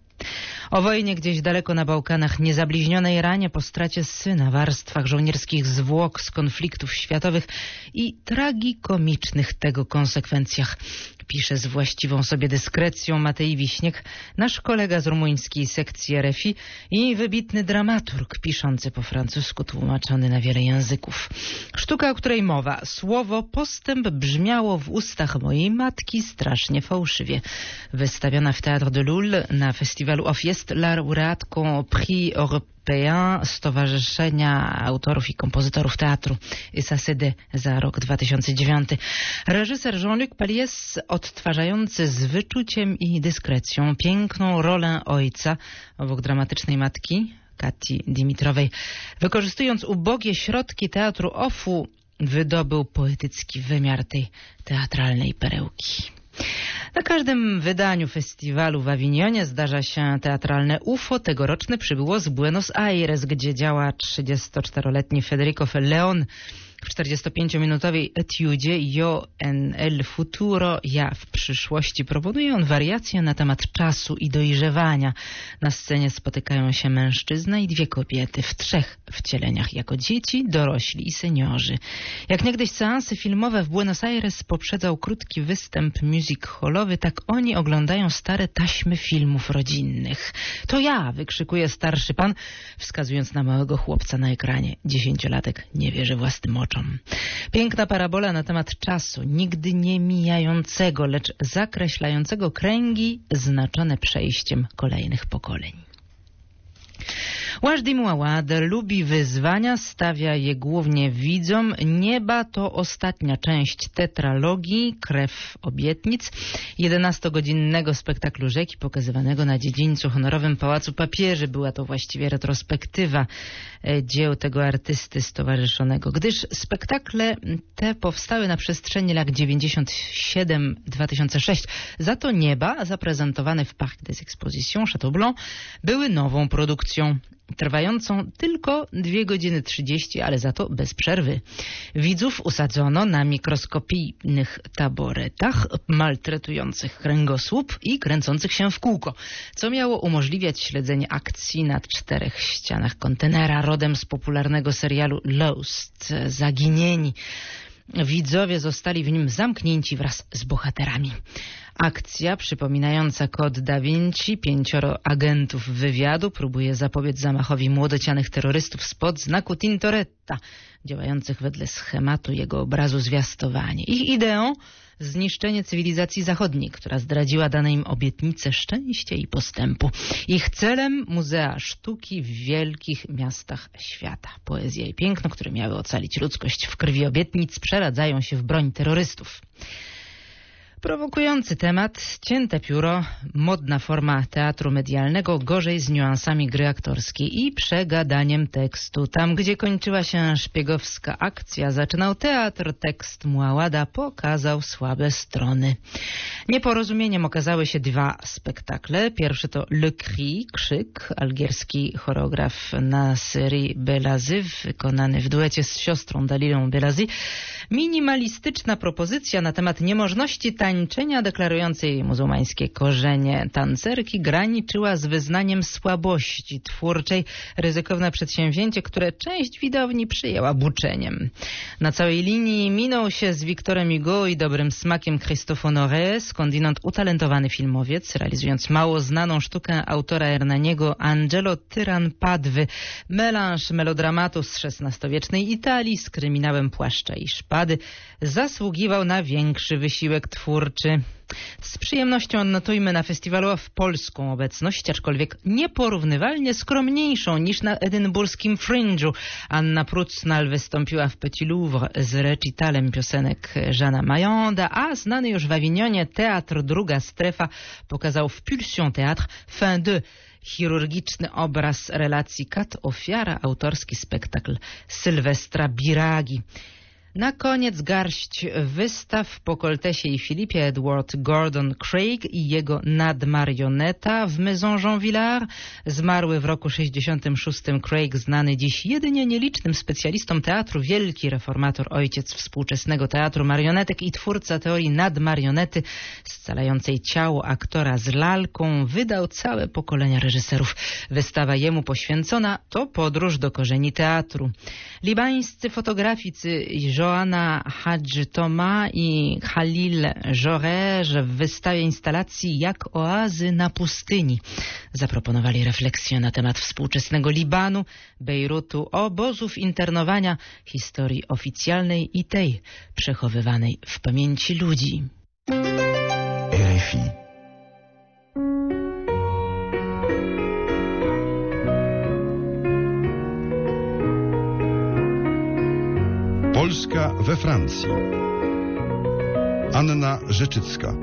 O wojnie gdzieś daleko na Bałkanach, niezabliźnionej ranie po stracie syna, warstwach żołnierskich zwłok z konfliktów światowych i tragikomicznych tego konsekwencjach. Pisze z właściwą sobie dyskrecją Matej Wiśniek, nasz kolega z rumuńskiej sekcji R F I i wybitny dramaturg, piszący po francusku, tłumaczony na wiele języków. Sztuka, o której mowa, słowo postęp brzmiało w ustach mojej matki strasznie fałszywie. Wystawiona w Théâtre de Loul na festiwalu O F jest laureatką Prix Européen Stowarzyszenia Autorów i Kompozytorów Teatru S A C D za rok dwa tysiące dziewiąty. Reżyser Jean-Luc Palies, odtwarzający z wyczuciem i dyskrecją piękną rolę ojca obok dramatycznej matki Kati Dimitrowej, wykorzystując ubogie środki teatru ofu, wydobył poetycki wymiar tej teatralnej perełki. Na każdym wydaniu festiwalu w Awinionie zdarza się teatralne U F O. Tegoroczne przybyło z Buenos Aires, gdzie działa trzydziestoczteroletni Federico León. W czterdziestopięciominutowej etiudzie Yo en el futuro, ja w przyszłości, proponuje on wariacje na temat czasu i dojrzewania. Na scenie spotykają się mężczyzna i dwie kobiety w trzech wcieleniach jako dzieci, dorośli i seniorzy. Jak niegdyś seansy filmowe w Buenos Aires poprzedzał krótki występ music hallowy, tak oni oglądają stare taśmy filmów rodzinnych. To ja, wykrzykuje starszy pan, wskazując na małego chłopca na ekranie. Dziesięciolatek nie wierzy własnym oczom. Piękna parabola na temat czasu, nigdy nie mijającego, lecz zakreślającego kręgi znaczone przejściem kolejnych pokoleń. Wajdi Mouawad lubi wyzwania, stawia je głównie widzom. Nieba to ostatnia część tetralogii Krew obietnic, jedenastogodzinnego spektaklu Rzeki pokazywanego na dziedzińcu honorowym Pałacu Papieży. Była to właściwie retrospektywa dzieł tego artysty stowarzyszonego, gdyż spektakle te powstały na przestrzeni lat dziewięćdziesiąt siedem do dwa tysiące szóstego. Za to Nieba, zaprezentowane w Parc des Expositions Château-Blanc, były nową produkcją, trwającą tylko dwie godziny trzydzieści, ale za to bez przerwy. Widzów usadzono na mikroskopijnych taboretach, maltretujących kręgosłup i kręcących się w kółko, co miało umożliwiać śledzenie akcji na czterech ścianach kontenera rodem z popularnego serialu Lost, Zaginieni. Widzowie zostali w nim zamknięci wraz z bohaterami. Akcja przypominająca kod Da Vinci, pięcioro agentów wywiadu próbuje zapobiec zamachowi młodocianych terrorystów spod znaku Tintoretta, działających wedle schematu jego obrazu zwiastowanie. Ich ideą zniszczenie cywilizacji zachodniej, która zdradziła dane im obietnice szczęścia i postępu. Ich celem muzea sztuki w wielkich miastach świata. Poezja i piękno, które miały ocalić ludzkość w krwi obietnic, przeradzają się w broń terrorystów. Prowokujący temat, cięte pióro, modna forma teatru medialnego, gorzej z niuansami gry aktorskiej i przegadaniem tekstu. Tam, gdzie kończyła się szpiegowska akcja, zaczynał teatr, tekst Muałada pokazał słabe strony. Nieporozumieniem okazały się dwa spektakle. Pierwszy to Le Cri, krzyk, algierski choreograf Nassery Belazy, wykonany w duecie z siostrą Dalilą Belazy. Minimalistyczna propozycja na temat niemożności tańczenia deklarującej muzułmańskie korzenie. Tancerki graniczyła z wyznaniem słabości twórczej. Ryzykowne przedsięwzięcie, które część widowni przyjęła buczeniem. Na całej linii minął się z Victorem Hugo i dobrym smakiem Christophe Honoré, skądinąd utalentowany filmowiec, realizując mało znaną sztukę autora Hernaniego Angelo Tyran Padwy. Melanż melodramatu z szesnastowiecznej Italii z kryminałem płaszcza i szpady zasługiwał na większy wysiłek twórczy. Z przyjemnością odnotujmy na festiwalu w polską obecność, aczkolwiek nieporównywalnie skromniejszą niż na edynburskim Fringe'u. Anna Prucnal wystąpiła w Petit Louvre z recitalem piosenek Jeana Mayenda, a znany już w Awinionie Teatr Druga Strefa pokazał w Pulsion Théâtre Fin de, chirurgiczny obraz relacji kat-ofiara, autorski spektakl Sylwestra Biragi. Na koniec garść wystaw po Coltesie i Filipie. Edward Gordon Craig i jego nadmarioneta w Maison Jean Villard. Zmarły w roku sześćdziesiątym szóstym Craig, znany dziś jedynie nielicznym specjalistom teatru, wielki reformator, ojciec współczesnego teatru marionetek i twórca teorii nadmarionety scalającej ciało aktora z lalką, wydał całe pokolenia reżyserów. Wystawa jemu poświęcona to podróż do korzeni teatru. Libańscy fotograficy Joanna Hadj Toma i Khalil Joreż w wystawie instalacji Jak oazy na pustyni zaproponowali refleksję na temat współczesnego Libanu, Bejrutu, obozów internowania, historii oficjalnej i tej przechowywanej w pamięci ludzi. R F I. Polska we Francji. Anna Rzeczycka.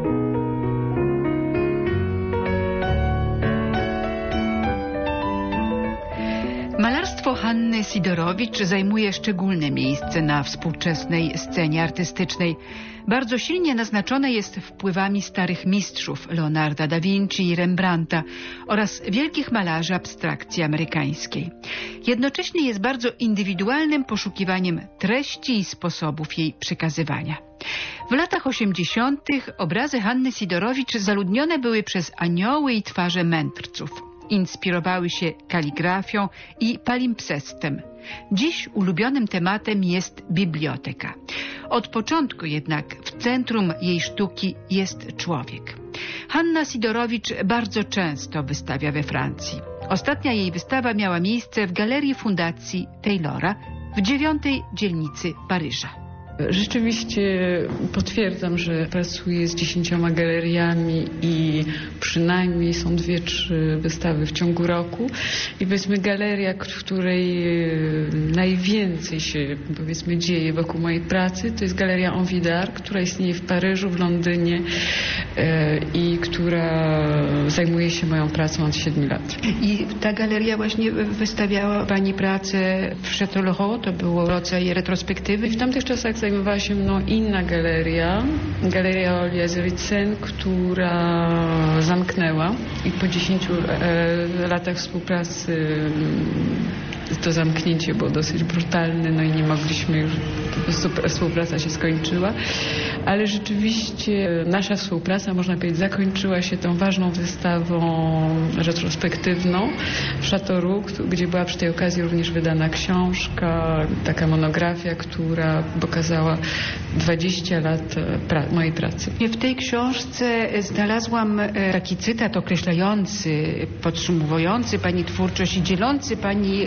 Malarstwo Hanny Sidorowicz zajmuje szczególne miejsce na współczesnej scenie artystycznej. Bardzo silnie naznaczone jest wpływami starych mistrzów Leonarda da Vinci i Rembrandta oraz wielkich malarzy abstrakcji amerykańskiej. Jednocześnie jest bardzo indywidualnym poszukiwaniem treści i sposobów jej przekazywania. W latach osiemdziesiątych obrazy Hanny Sidorowicz zaludnione były przez anioły i twarze mędrców. Inspirowały się kaligrafią i palimpsestem. Dziś ulubionym tematem jest biblioteka. Od początku jednak w centrum jej sztuki jest człowiek. Hanna Sidorowicz bardzo często wystawia we Francji. Ostatnia jej wystawa miała miejsce w Galerii Fundacji Taylora w dziewiątej dzielnicy Paryża. Rzeczywiście potwierdzam, że pracuję z dziesięcioma galeriami i przynajmniej są dwie, trzy wystawy w ciągu roku. I powiedzmy galeria, w której najwięcej się powiedzmy dzieje wokół mojej pracy, to jest Galeria Envidar, która istnieje w Paryżu, w Londynie i która zajmuje się moją pracą od siedmiu lat. I ta galeria właśnie wystawiała Pani pracę w Châtellerault, to było rodzaj retrospektywy. W tamtych czasach zajmowała się mną inna galeria, Galeria Oliazericen, która zamknęła i po dziesięciu e, latach współpracy to zamknięcie było dosyć brutalne, no i nie mogliśmy już, po prostu współpraca się skończyła, ale rzeczywiście nasza współpraca, można powiedzieć, zakończyła się tą ważną wystawą retrospektywną w Châteauroux, gdzie była przy tej okazji również wydana książka, taka monografia, która pokazała dwadzieścia lat pra mojej pracy. W tej książce znalazłam taki cytat określający, podsumowujący Pani twórczość i dzielący Pani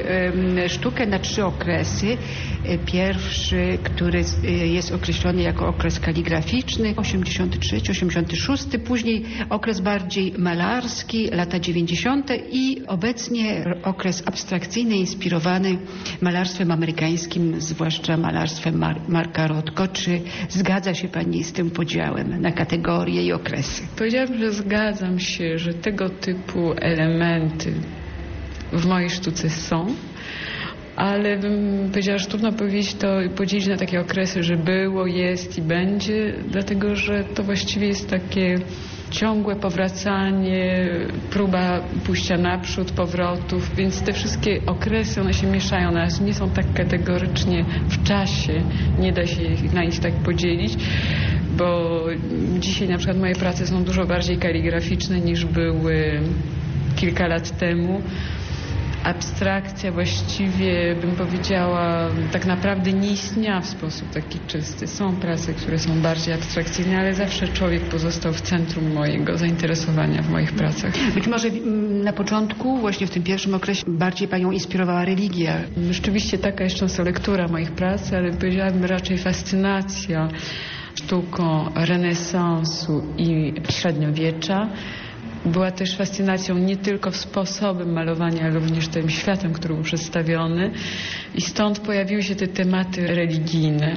sztukę na trzy okresy. Pierwszy, który jest określony jako okres kaligraficzny, osiemdziesiąty trzeci osiemdziesiąty szósty, później okres bardziej malarski, lata dziewięćdziesiąte i obecnie okres abstrakcyjny, inspirowany malarstwem amerykańskim, zwłaszcza malarstwem Mar- Marka Rothko. Czy zgadza się Pani z tym podziałem na kategorie i okresy? Powiedziałabym, że zgadzam się, że tego typu elementy w mojej sztuce są, ale bym powiedziała, że trudno powiedzieć to podzielić na takie okresy, że było, jest i będzie, dlatego że to właściwie jest takie ciągłe powracanie, próba pójścia naprzód, powrotów, więc te wszystkie okresy, one się mieszają, one nie są tak kategorycznie w czasie, nie da się ich na nich tak podzielić, bo dzisiaj na przykład moje prace są dużo bardziej kaligraficzne niż były kilka lat temu. Abstrakcja właściwie, bym powiedziała, tak naprawdę nie istniała w sposób taki czysty. Są prace, które są bardziej abstrakcyjne, ale zawsze człowiek pozostał w centrum mojego zainteresowania w moich pracach. Być może na początku, właśnie w tym pierwszym okresie, bardziej Panią inspirowała religia. Rzeczywiście taka jest często lektura moich prac, ale powiedziałabym raczej fascynacja sztuką renesansu i średniowiecza. Była też fascynacją nie tylko sposobem malowania, ale również tym światem, który był przedstawiony. I stąd pojawiły się te tematy religijne.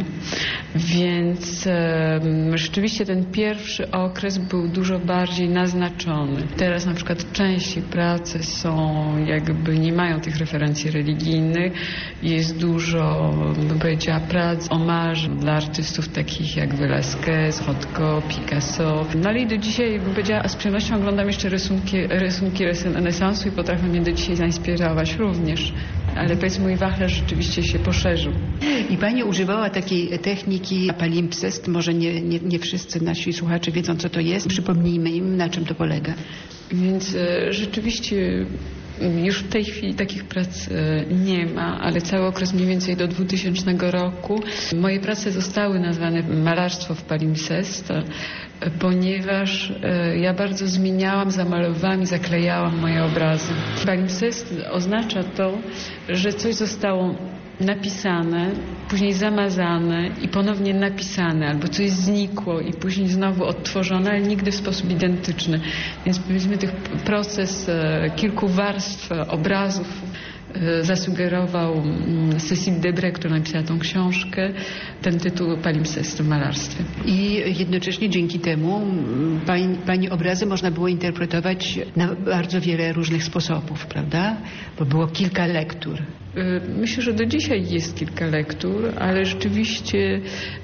Więc e, rzeczywiście ten pierwszy okres był dużo bardziej naznaczony. Teraz na przykład częściej prace są jakby, nie mają tych referencji religijnych. Jest dużo, bym powiedziała, prac, omarzy dla artystów takich jak Velázquez, Rothko, Picasso. No ale i do dzisiaj, bym powiedziała, z przyjemnością oglądam jeszcze rysunki, rysunki renesansu i potrafią mnie do dzisiaj zainspirować również. Ale powiedzmy, mój wachlarz rzeczywiście się poszerzył. I Pani używała takiej techniki palimpsest. Może nie, nie, nie wszyscy nasi słuchacze wiedzą, co to jest. Przypomnijmy im, na czym to polega. Więc e, rzeczywiście już w tej chwili takich prac nie ma, ale cały okres mniej więcej do dwutysięcznego roku moje prace zostały nazwane malarstwo w palimpsest, ponieważ ja bardzo zmieniałam, zamalowałam i zaklejałam moje obrazy. Palimpsest oznacza to, że coś zostało napisane, później zamazane i ponownie napisane, albo coś znikło i później znowu odtworzone, ale nigdy w sposób identyczny. Więc powiedzmy, tych proces kilku warstw obrazów zasugerował Cécile Debré, która napisała tą książkę, ten tytuł Palimpsest w malarstwie. I jednocześnie dzięki temu pani, pani obrazy można było interpretować na bardzo wiele różnych sposobów, prawda? Bo było kilka lektur. Myślę, że do dzisiaj jest kilka lektur, ale rzeczywiście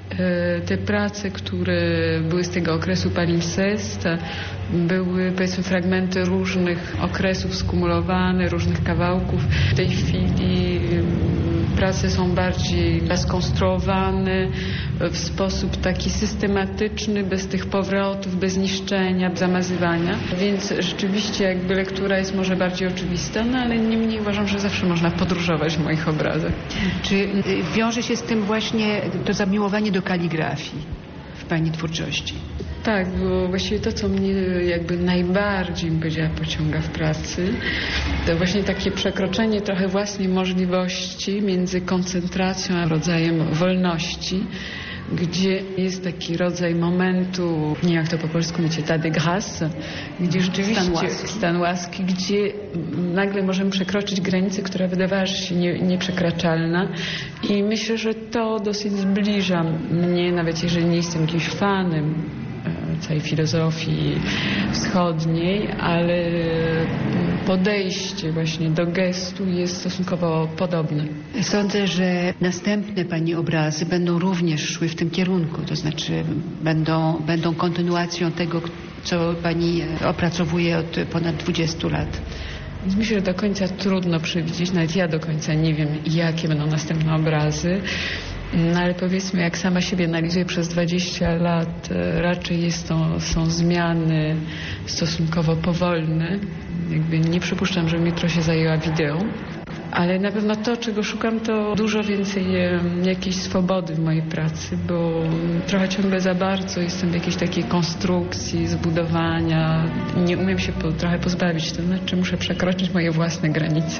te prace, które były z tego okresu palimpsest, były, powiedzmy, fragmenty różnych okresów skumulowane, różnych kawałków. W tej chwili prace są bardziej skonstruowane w sposób taki systematyczny, bez tych powrotów, bez niszczenia, zamazywania. Więc rzeczywiście jakby lektura jest może bardziej oczywista, no ale niemniej uważam, że zawsze można podróżować w moich obrazach. Czy wiąże się z tym właśnie to zamiłowanie do kaligrafii w Pani twórczości? Tak, bo właściwie to, co mnie jakby najbardziej, bym powiedziała, pociąga w pracy, to właśnie takie przekroczenie trochę własnej możliwości między koncentracją a rodzajem wolności, gdzie jest taki rodzaj momentu, nie jak to po polsku mówicie, état de grâce, gdzie rzeczywiście stan łaski. stan łaski, gdzie nagle możemy przekroczyć granicę, która wydawała się nie, nieprzekraczalna. I myślę, że to dosyć zbliża mnie, nawet jeżeli nie jestem jakimś fanem całej filozofii wschodniej, ale podejście właśnie do gestu jest stosunkowo podobne. Sądzę, że następne Pani obrazy będą również szły w tym kierunku, to znaczy będą, będą kontynuacją tego, co Pani opracowuje od ponad dwudziestu lat. Więc myślę, że do końca trudno przewidzieć, nawet ja do końca nie wiem, jakie będą następne obrazy. No ale powiedzmy, jak sama siebie analizuję przez dwadzieścia lat, raczej jest to, są zmiany stosunkowo powolne. Jakby nie przypuszczam, żebym jutro się zajęła wideo. Ale na pewno to, czego szukam, to dużo więcej e, jakiejś swobody w mojej pracy, bo trochę ciągle za bardzo jestem w jakiejś takiej konstrukcji, zbudowania. Nie umiem się po, trochę pozbawić, to znaczy muszę przekroczyć moje własne granice.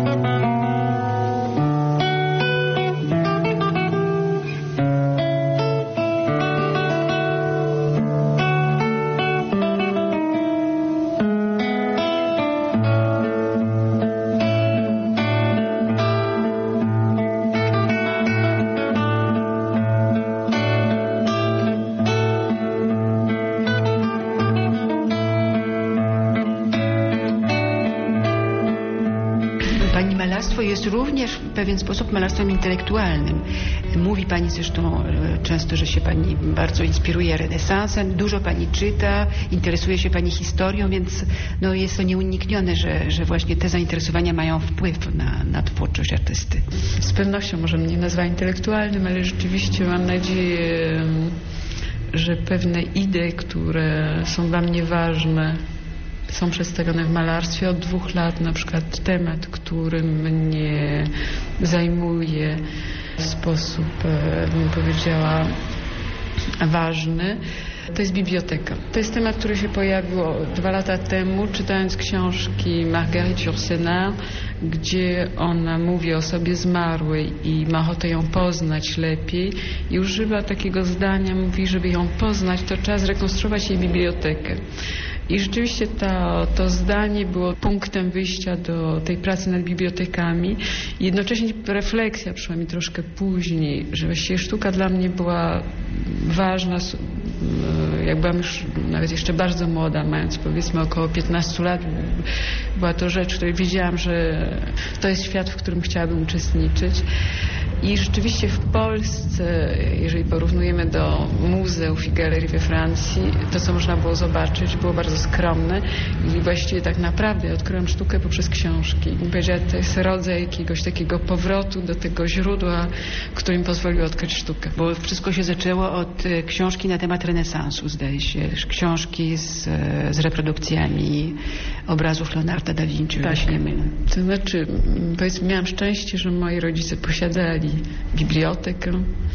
Jest również w pewien sposób malarstwem intelektualnym. Mówi Pani zresztą często, że się Pani bardzo inspiruje renesansem, dużo Pani czyta, interesuje się Pani historią, więc no jest to nieuniknione, że, że właśnie te zainteresowania mają wpływ na, na twórczość artysty. Z pewnością może mnie nazwa intelektualnym, ale rzeczywiście mam nadzieję, że pewne idee, które są dla mnie ważne, są przedstawione w malarstwie. Od dwóch lat na przykład temat, który mnie zajmuje w sposób, bym powiedziała, ważny, to jest biblioteka. To jest temat, który się pojawił dwa lata temu, czytając książki Marguerite Yourcenar, gdzie ona mówi o sobie zmarłej i ma ochotę ją poznać lepiej i używa takiego zdania, mówi, żeby ją poznać, to trzeba zrekonstruować jej bibliotekę. I rzeczywiście to, to zdanie było punktem wyjścia do tej pracy nad bibliotekami. Jednocześnie refleksja przyszła mi troszkę później, że właściwie sztuka dla mnie była ważna, jak byłam już nawet jeszcze bardzo młoda, mając powiedzmy około piętnastu lat, była to rzecz, w której wiedziałam, że to jest świat, w którym chciałabym uczestniczyć. I rzeczywiście w Polsce, jeżeli porównujemy do muzeów i galerii we Francji, to co można było zobaczyć było bardzo skromne i właściwie tak naprawdę odkryłam sztukę poprzez książki. I powiedziałam, to jest rodzaj jakiegoś takiego powrotu do tego źródła, które mi pozwoliło odkryć sztukę. Bo wszystko się zaczęło od książki na temat renesansu, zdaje się. Książki z, z reprodukcjami obrazów Leonarda da Vinci, tak. Się nie mylę. To znaczy, powiedzmy, miałam szczęście, że moi rodzice posiadali bibliotekę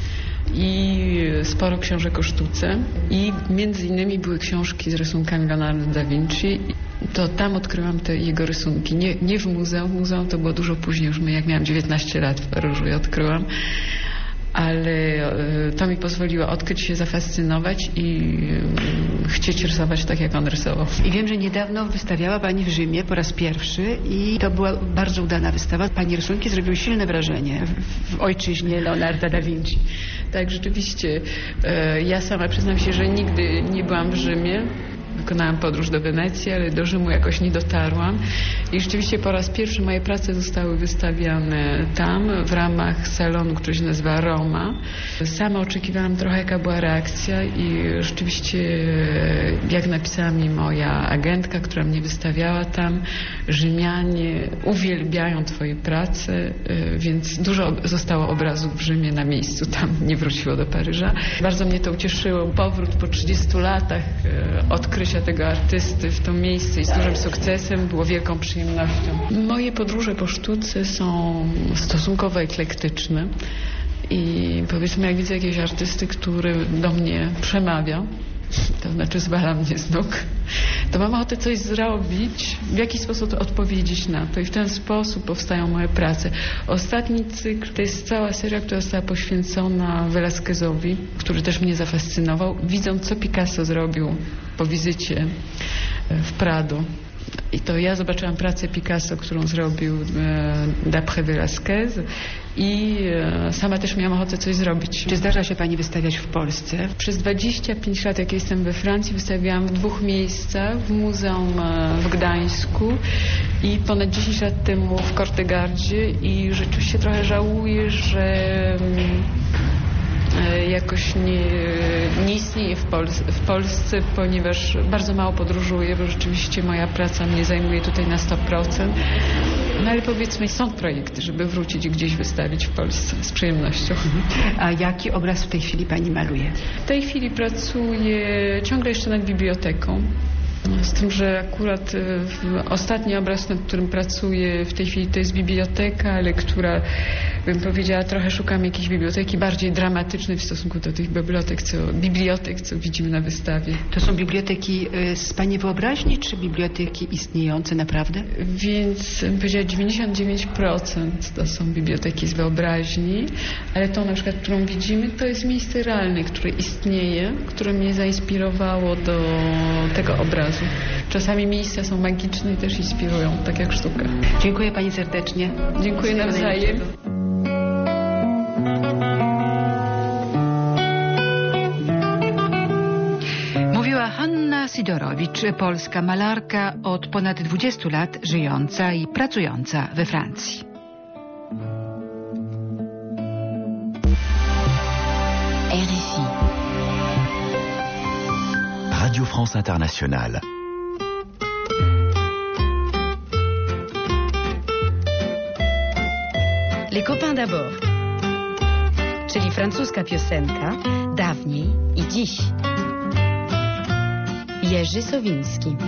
i sporo książek o sztuce i między innymi były książki z rysunkami Leonardo da Vinci. To tam odkryłam te jego rysunki. Nie, nie w muzeum. Muzeum to było dużo później, już jak miałam dziewiętnaście lat w Paryżu je odkryłam. Ale to mi pozwoliło odkryć się, zafascynować i chcieć rysować tak, jak on rysował. I wiem, że niedawno wystawiała Pani w Rzymie po raz pierwszy i to była bardzo udana wystawa. Pani rysunki zrobiły silne wrażenie w, w ojczyźnie Leonarda da Vinci. Tak, rzeczywiście. Ja sama przyznam się, że nigdy nie byłam w Rzymie. Wykonałam podróż do Wenecji, ale do Rzymu jakoś nie dotarłam. I rzeczywiście po raz pierwszy moje prace zostały wystawiane tam w ramach salonu, który się nazywa Roma. Sama oczekiwałam trochę, jaka była reakcja i rzeczywiście, jak napisała mi moja agentka, która mnie wystawiała tam, Rzymianie uwielbiają Twoje prace, więc dużo zostało obrazów w Rzymie na miejscu, tam nie wróciło do Paryża. Bardzo mnie to ucieszyło. Powrót po trzydziestu latach odkrycia tego artysty w to miejsce i z dużym sukcesem było wielką przyjemnością. Moje podróże po sztuce są stosunkowo eklektyczne i powiedzmy, jak widzę jakiegoś artysty, który do mnie przemawia, to znaczy zwala mnie z nóg, to mam ochotę coś zrobić, w jakiś sposób odpowiedzieć na to i w ten sposób powstają moje prace. Ostatni cykl to jest cała seria, która została poświęcona Velasquezowi, który też mnie zafascynował, widząc, co Picasso zrobił po wizycie w Prado. I to ja zobaczyłam pracę Picasso, którą zrobił e, d'après Velasquez i e, sama też miałam ochotę coś zrobić. Czy zdarza się Pani wystawiać w Polsce? Przez dwadzieścia pięć lat, jak jestem we Francji, wystawiałam w dwóch miejscach. W muzeum e, w Gdańsku i ponad dziesięć lat temu w Kortegardzie i rzeczywiście trochę żałuję, że e, jakoś nie, nie istnieje w, Pol w Polsce, ponieważ bardzo mało podróżuję, bo rzeczywiście moja praca mnie zajmuje tutaj na sto procent. No ale powiedzmy, są projekty, żeby wrócić i gdzieś wystawić w Polsce z przyjemnością. A jaki obraz w tej chwili Pani maluje? W tej chwili pracuję ciągle jeszcze nad biblioteką. Z tym, że akurat ostatni obraz, nad którym pracuję w tej chwili, to jest biblioteka, ale która, bym powiedziała, trochę szukam jakiejś biblioteki bardziej dramatycznej w stosunku do tych bibliotek, co, bibliotek, co widzimy na wystawie. To są biblioteki z pani wyobraźni, czy biblioteki istniejące naprawdę? Więc bym powiedziała, dziewięćdziesiąt dziewięć procent to są biblioteki z wyobraźni, ale tą na przykład, którą widzimy, to jest miejsce realne, które istnieje, które mnie zainspirowało do tego obrazu. Czasami miejsca są magiczne i też inspirują, tak jak sztuka. Dziękuję pani serdecznie. Dziękuję nawzajem. Mówiła Hanna Sidorowicz, polska malarka od ponad dwudziestu lat żyjąca i pracująca we Francji. R F I Radio France Internationale. Les copains d'abord, czyli francuska piosenka dawniej i dziś. Jerzy Sowiński.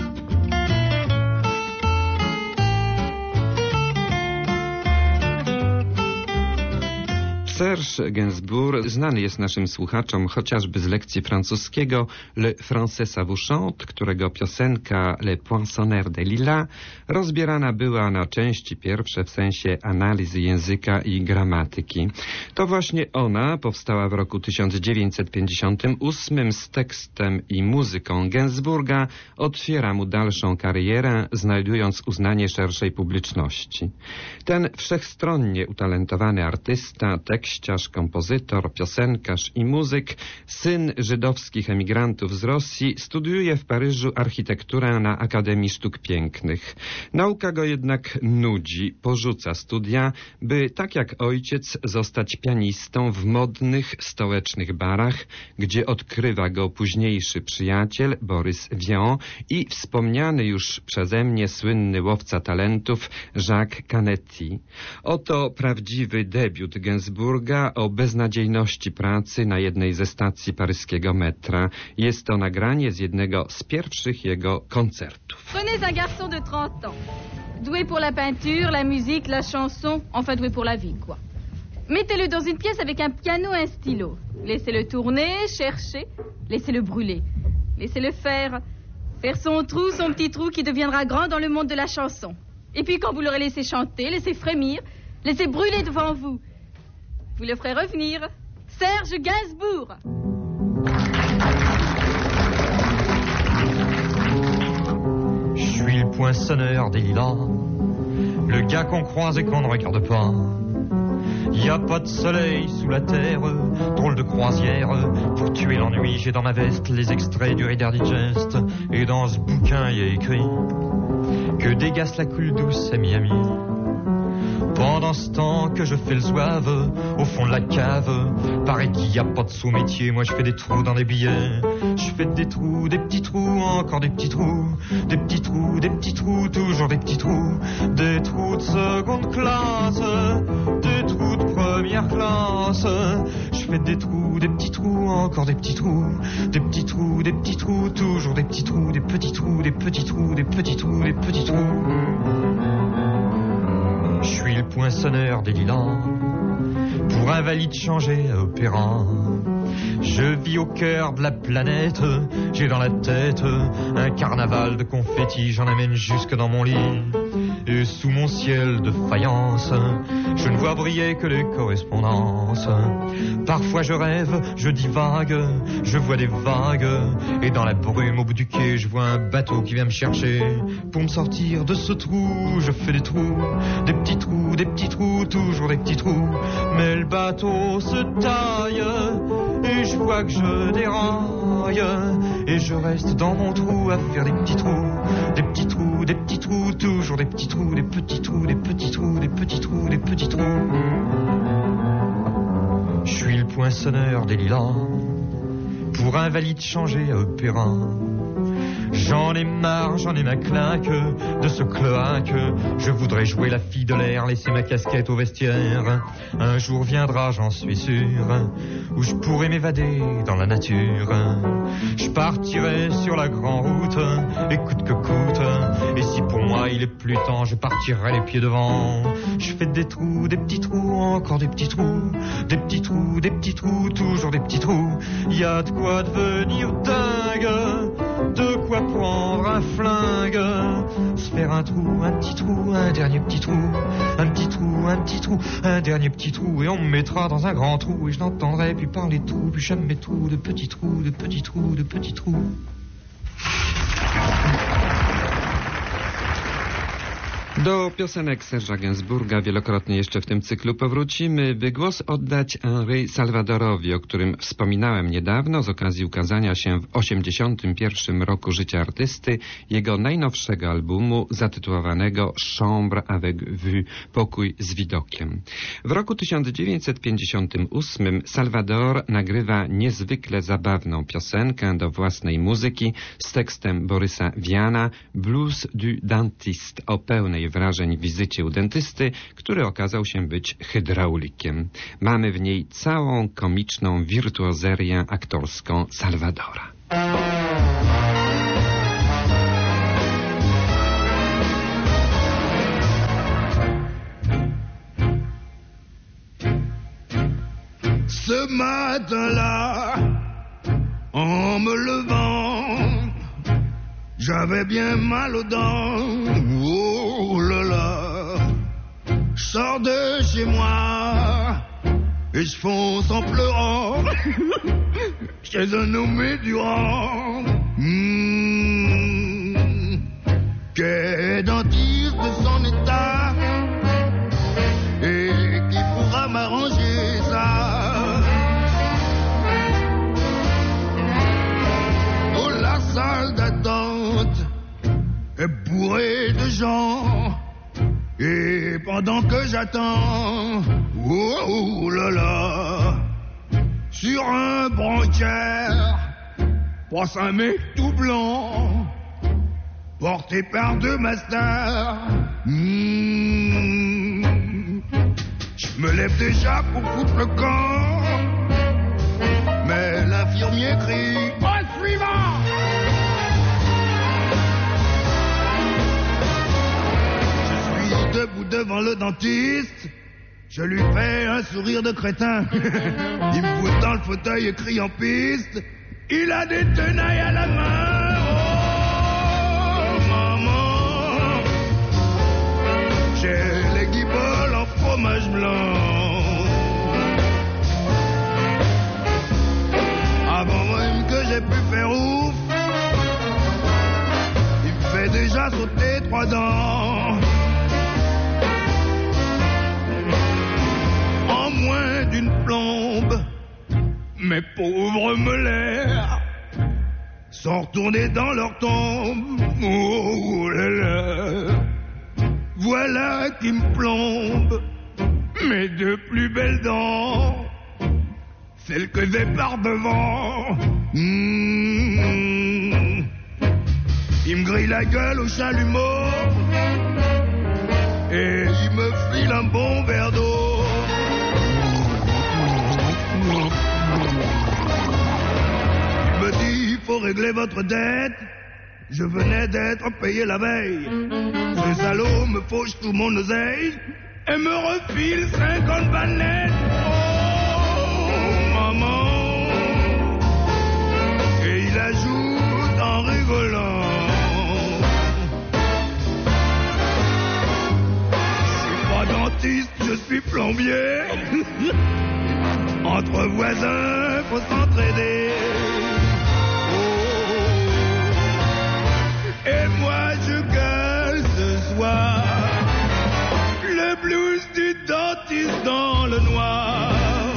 Serge Gainsbourg znany jest naszym słuchaczom chociażby z lekcji francuskiego Le Français ça vous chante, którego piosenka Le Poinçonneur des Lilas rozbierana była na części pierwsze w sensie analizy języka i gramatyki. To właśnie ona powstała w roku tysiąc dziewięćset pięćdziesiątym ósmym z tekstem i muzyką Gainsbourga, otwiera mu dalszą karierę, znajdując uznanie szerszej publiczności. Ten wszechstronnie utalentowany artysta, tekściarz, kompozytor, piosenkarz i muzyk, syn żydowskich emigrantów z Rosji, studiuje w Paryżu architekturę na Akademii Sztuk Pięknych. Nauka go jednak nudzi, porzuca studia, by tak jak ojciec zostać pianistą w modnych, stołecznych barach, gdzie odkrywa go późniejszy przyjaciel Boris Vian i wspomniany już przeze mnie słynny łowca talentów Jacques Canetti. Oto prawdziwy debiut Gainsbourga o beznadziejności pracy na jednej ze stacji paryskiego metra. Jest to nagranie z jednego z pierwszych jego koncertów. Prenez un garçon de trente ans, doué pour la peinture, la musique, la chanson, enfin doué pour la vie, quoi. Mettez-le dans une pièce avec un piano et un stylo. Laissez-le tourner, chercher, laissez-le brûler. Laissez-le faire, faire son trou, son petit trou qui deviendra grand dans le monde de la chanson. Et puis quand vous l'aurez laissé chanter, laissez frémir, laissez brûler devant vous. Vous le ferez revenir. Serge Gainsbourg. Je suis le poinçonneur des lilas, le gars qu'on croise et qu'on ne regarde pas. Y a pas de soleil sous la terre, drôle de croisière. Pour tuer l'ennui, j'ai dans ma veste les extraits du Reader Digest. Et dans ce bouquin, y a écrit que dégasse la coule douce à Miami. Pendant ce temps que je fais le zouave au fond de la cave, paraît qu'il n'y a pas de sous-métier. Moi je fais des trous dans les billets. Je fais des trous, des petits trous, encore des petits trous. Des petits trous, des petits trous, toujours des petits trous. Des trous de seconde classe, des trous de première classe. Je fais des trous, des petits trous, encore des petits trous. Des petits trous, des petits trous, toujours des petits trous. Des petits trous, des petits trous, des petits trous, des petits trous. Je suis le poinçonneur des lilas, pour invalide changé à opéra. Je vis au cœur de la planète, j'ai dans la tête un carnaval de confettis, j'en amène jusque dans mon lit. Et sous mon ciel de faïence, je ne vois briller que les correspondances. Parfois je rêve, je divague, je vois des vagues. Et dans la brume au bout du quai, je vois un bateau qui vient me chercher. Pour me sortir de ce trou, je fais des trous, des petits trous, des petits trous, toujours des petits trous. Mais le bateau se taille, et je vois que je déraille. Et je reste dans mon trou à faire des petits trous, des petits trous, des petits trous, toujours des petits trous, des petits trous, des petits trous, des petits trous, des petits trous. Je suis le poinçonneur des lilas, pour invalide changé à opéra. J'en ai marre, j'en ai ma claque de ce cloaque. Je voudrais jouer la fille de l'air, laisser ma casquette au vestiaire. Un jour viendra, j'en suis sûr, où je pourrai m'évader dans la nature. Je partirai sur la grande route, et coûte que coûte. Et si pour moi il est plus temps, je partirai les pieds devant. Je fais des trous, des petits trous, encore des petits trous. Des petits trous, des petits trous, toujours des petits trous. Y a de quoi devenir dingue, de quoi prendre un flingue. Se faire un trou, un petit trou, un dernier petit trou. Un petit trou, un petit trou, un dernier petit trou. Et on me mettra dans un grand trou. Et je n'entendrai plus parler de tout, plus jamais tout. De petits trous, de petits trous, de petits trous. Do piosenek Serge'a Gainsbourga wielokrotnie jeszcze w tym cyklu powrócimy, by głos oddać Henri Salvadorowi, o którym wspominałem niedawno z okazji ukazania się w osiemdziesiątym pierwszym roku życia artysty jego najnowszego albumu zatytułowanego Chambre avec vue, pokój z widokiem. W roku tysiąc dziewięćset pięćdziesiątym ósmym Salvador nagrywa niezwykle zabawną piosenkę do własnej muzyki z tekstem Borysa Viana, Blues du dentiste, o pełnej wrażeń wizycie u dentysty, który okazał się być hydraulikiem. Mamy w niej całą komiczną wirtuozerię aktorską Salvadora. Ce matin-là, en me levant, j'avais bien mal aux dents, oh là là. Je sors de chez moi et je fonce en pleurant chez un nommé Durand, mmh, qui est dentiste de son état et qui pourra m'arranger ça. Oh, la salle d'attente est bourrée de gens, et pendant que j'attends, oh, oh là là, sur un banquière passe un mec tout blanc, porté par deux masters. Mmh. Je me lève déjà pour foutre le camp, mais l'infirmier crie « Au suivant !» Debout devant le dentiste, je lui fais un sourire de crétin. Il me pousse dans le fauteuil et crie en piste. Il a des tenailles à la main. Oh, maman, j'ai les guiboles en fromage blanc. Avant même que j'ai pu faire ouf, il me fait déjà sauter trois dents. Moins d'une plombe, mes pauvres molaires sont retournés dans leur tombe. Oh là là, voilà qui me plombe mes deux plus belles dents, celles que j'ai par devant. Mmh. Il me grille la gueule au chalumeau et il me file un bon verre d'eau. Il me dit, il faut régler votre dette. Je venais d'être payé la veille. Ce salaud me fauche tout mon oseille et me refile cinquante balles. Oh, maman. Et il ajoute en rigolant, je suis pas dentiste, je suis plombier. Entre voisins, faut s'entraider. Oh, et moi je gueule ce soir le blues du dentiste dans le noir.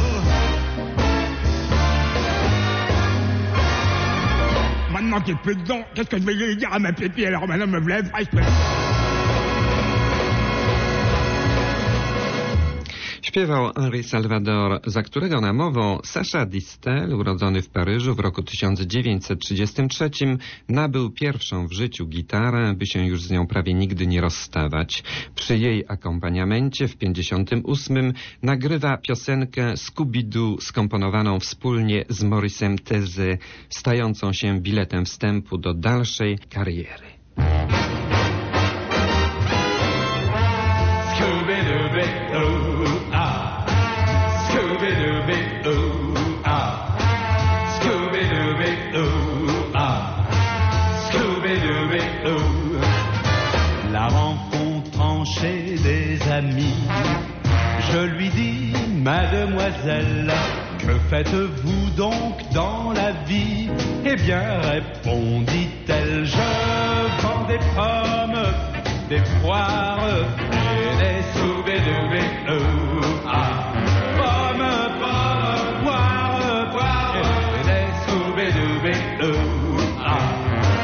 Maintenant qu'il n'y a plus de dents, qu'est-ce que je vais lui dire à ma pépie? Alors maintenant me lève, je peux... Śpiewał Henri Salvador, za którego namową Sacha Distel, urodzony w Paryżu w roku tysiąc dziewięćset trzydziestym trzecim, nabył pierwszą w życiu gitarę, by się już z nią prawie nigdy nie rozstawać. Przy jej akompaniamencie w pięćdziesiątym ósmym nagrywa piosenkę Scooby-Doo skomponowaną wspólnie z Mauricem Thésée, stającą się biletem wstępu do dalszej kariery. La rencontre enchée des amis, je lui dis, mademoiselle, que faites-vous donc dans la vie? Eh bien, répondit-elle, je vends des pommes, des poires et des Scooby-Doo. Ah, pommes, pommes, poires, poires et des Scooby-Doo. Ah,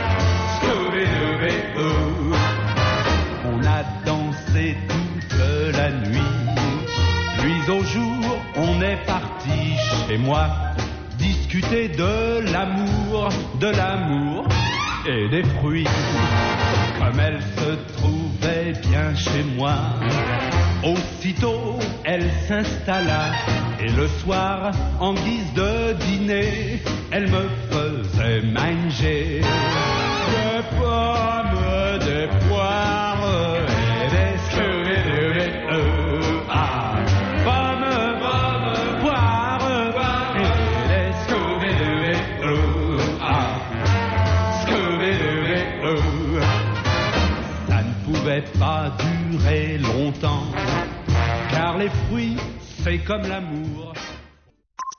Scooby-Doo. On a dansé toute la nuit, puis au jour on est parti chez moi discuter de l'amour, de l'amour et des fruits. Comme elle se trouvait bien chez moi, aussitôt elle s'installa et le soir, en guise de dîner, elle me faisait manger des pommes, des poires et des Scooby-Doo. Ah, pommes, pommes, poires, poires et des Scooby-Doo. Ah, Scooby-Doo. Ça ne pouvait pas durer longtemps, car les fruits, c'est comme l'amour.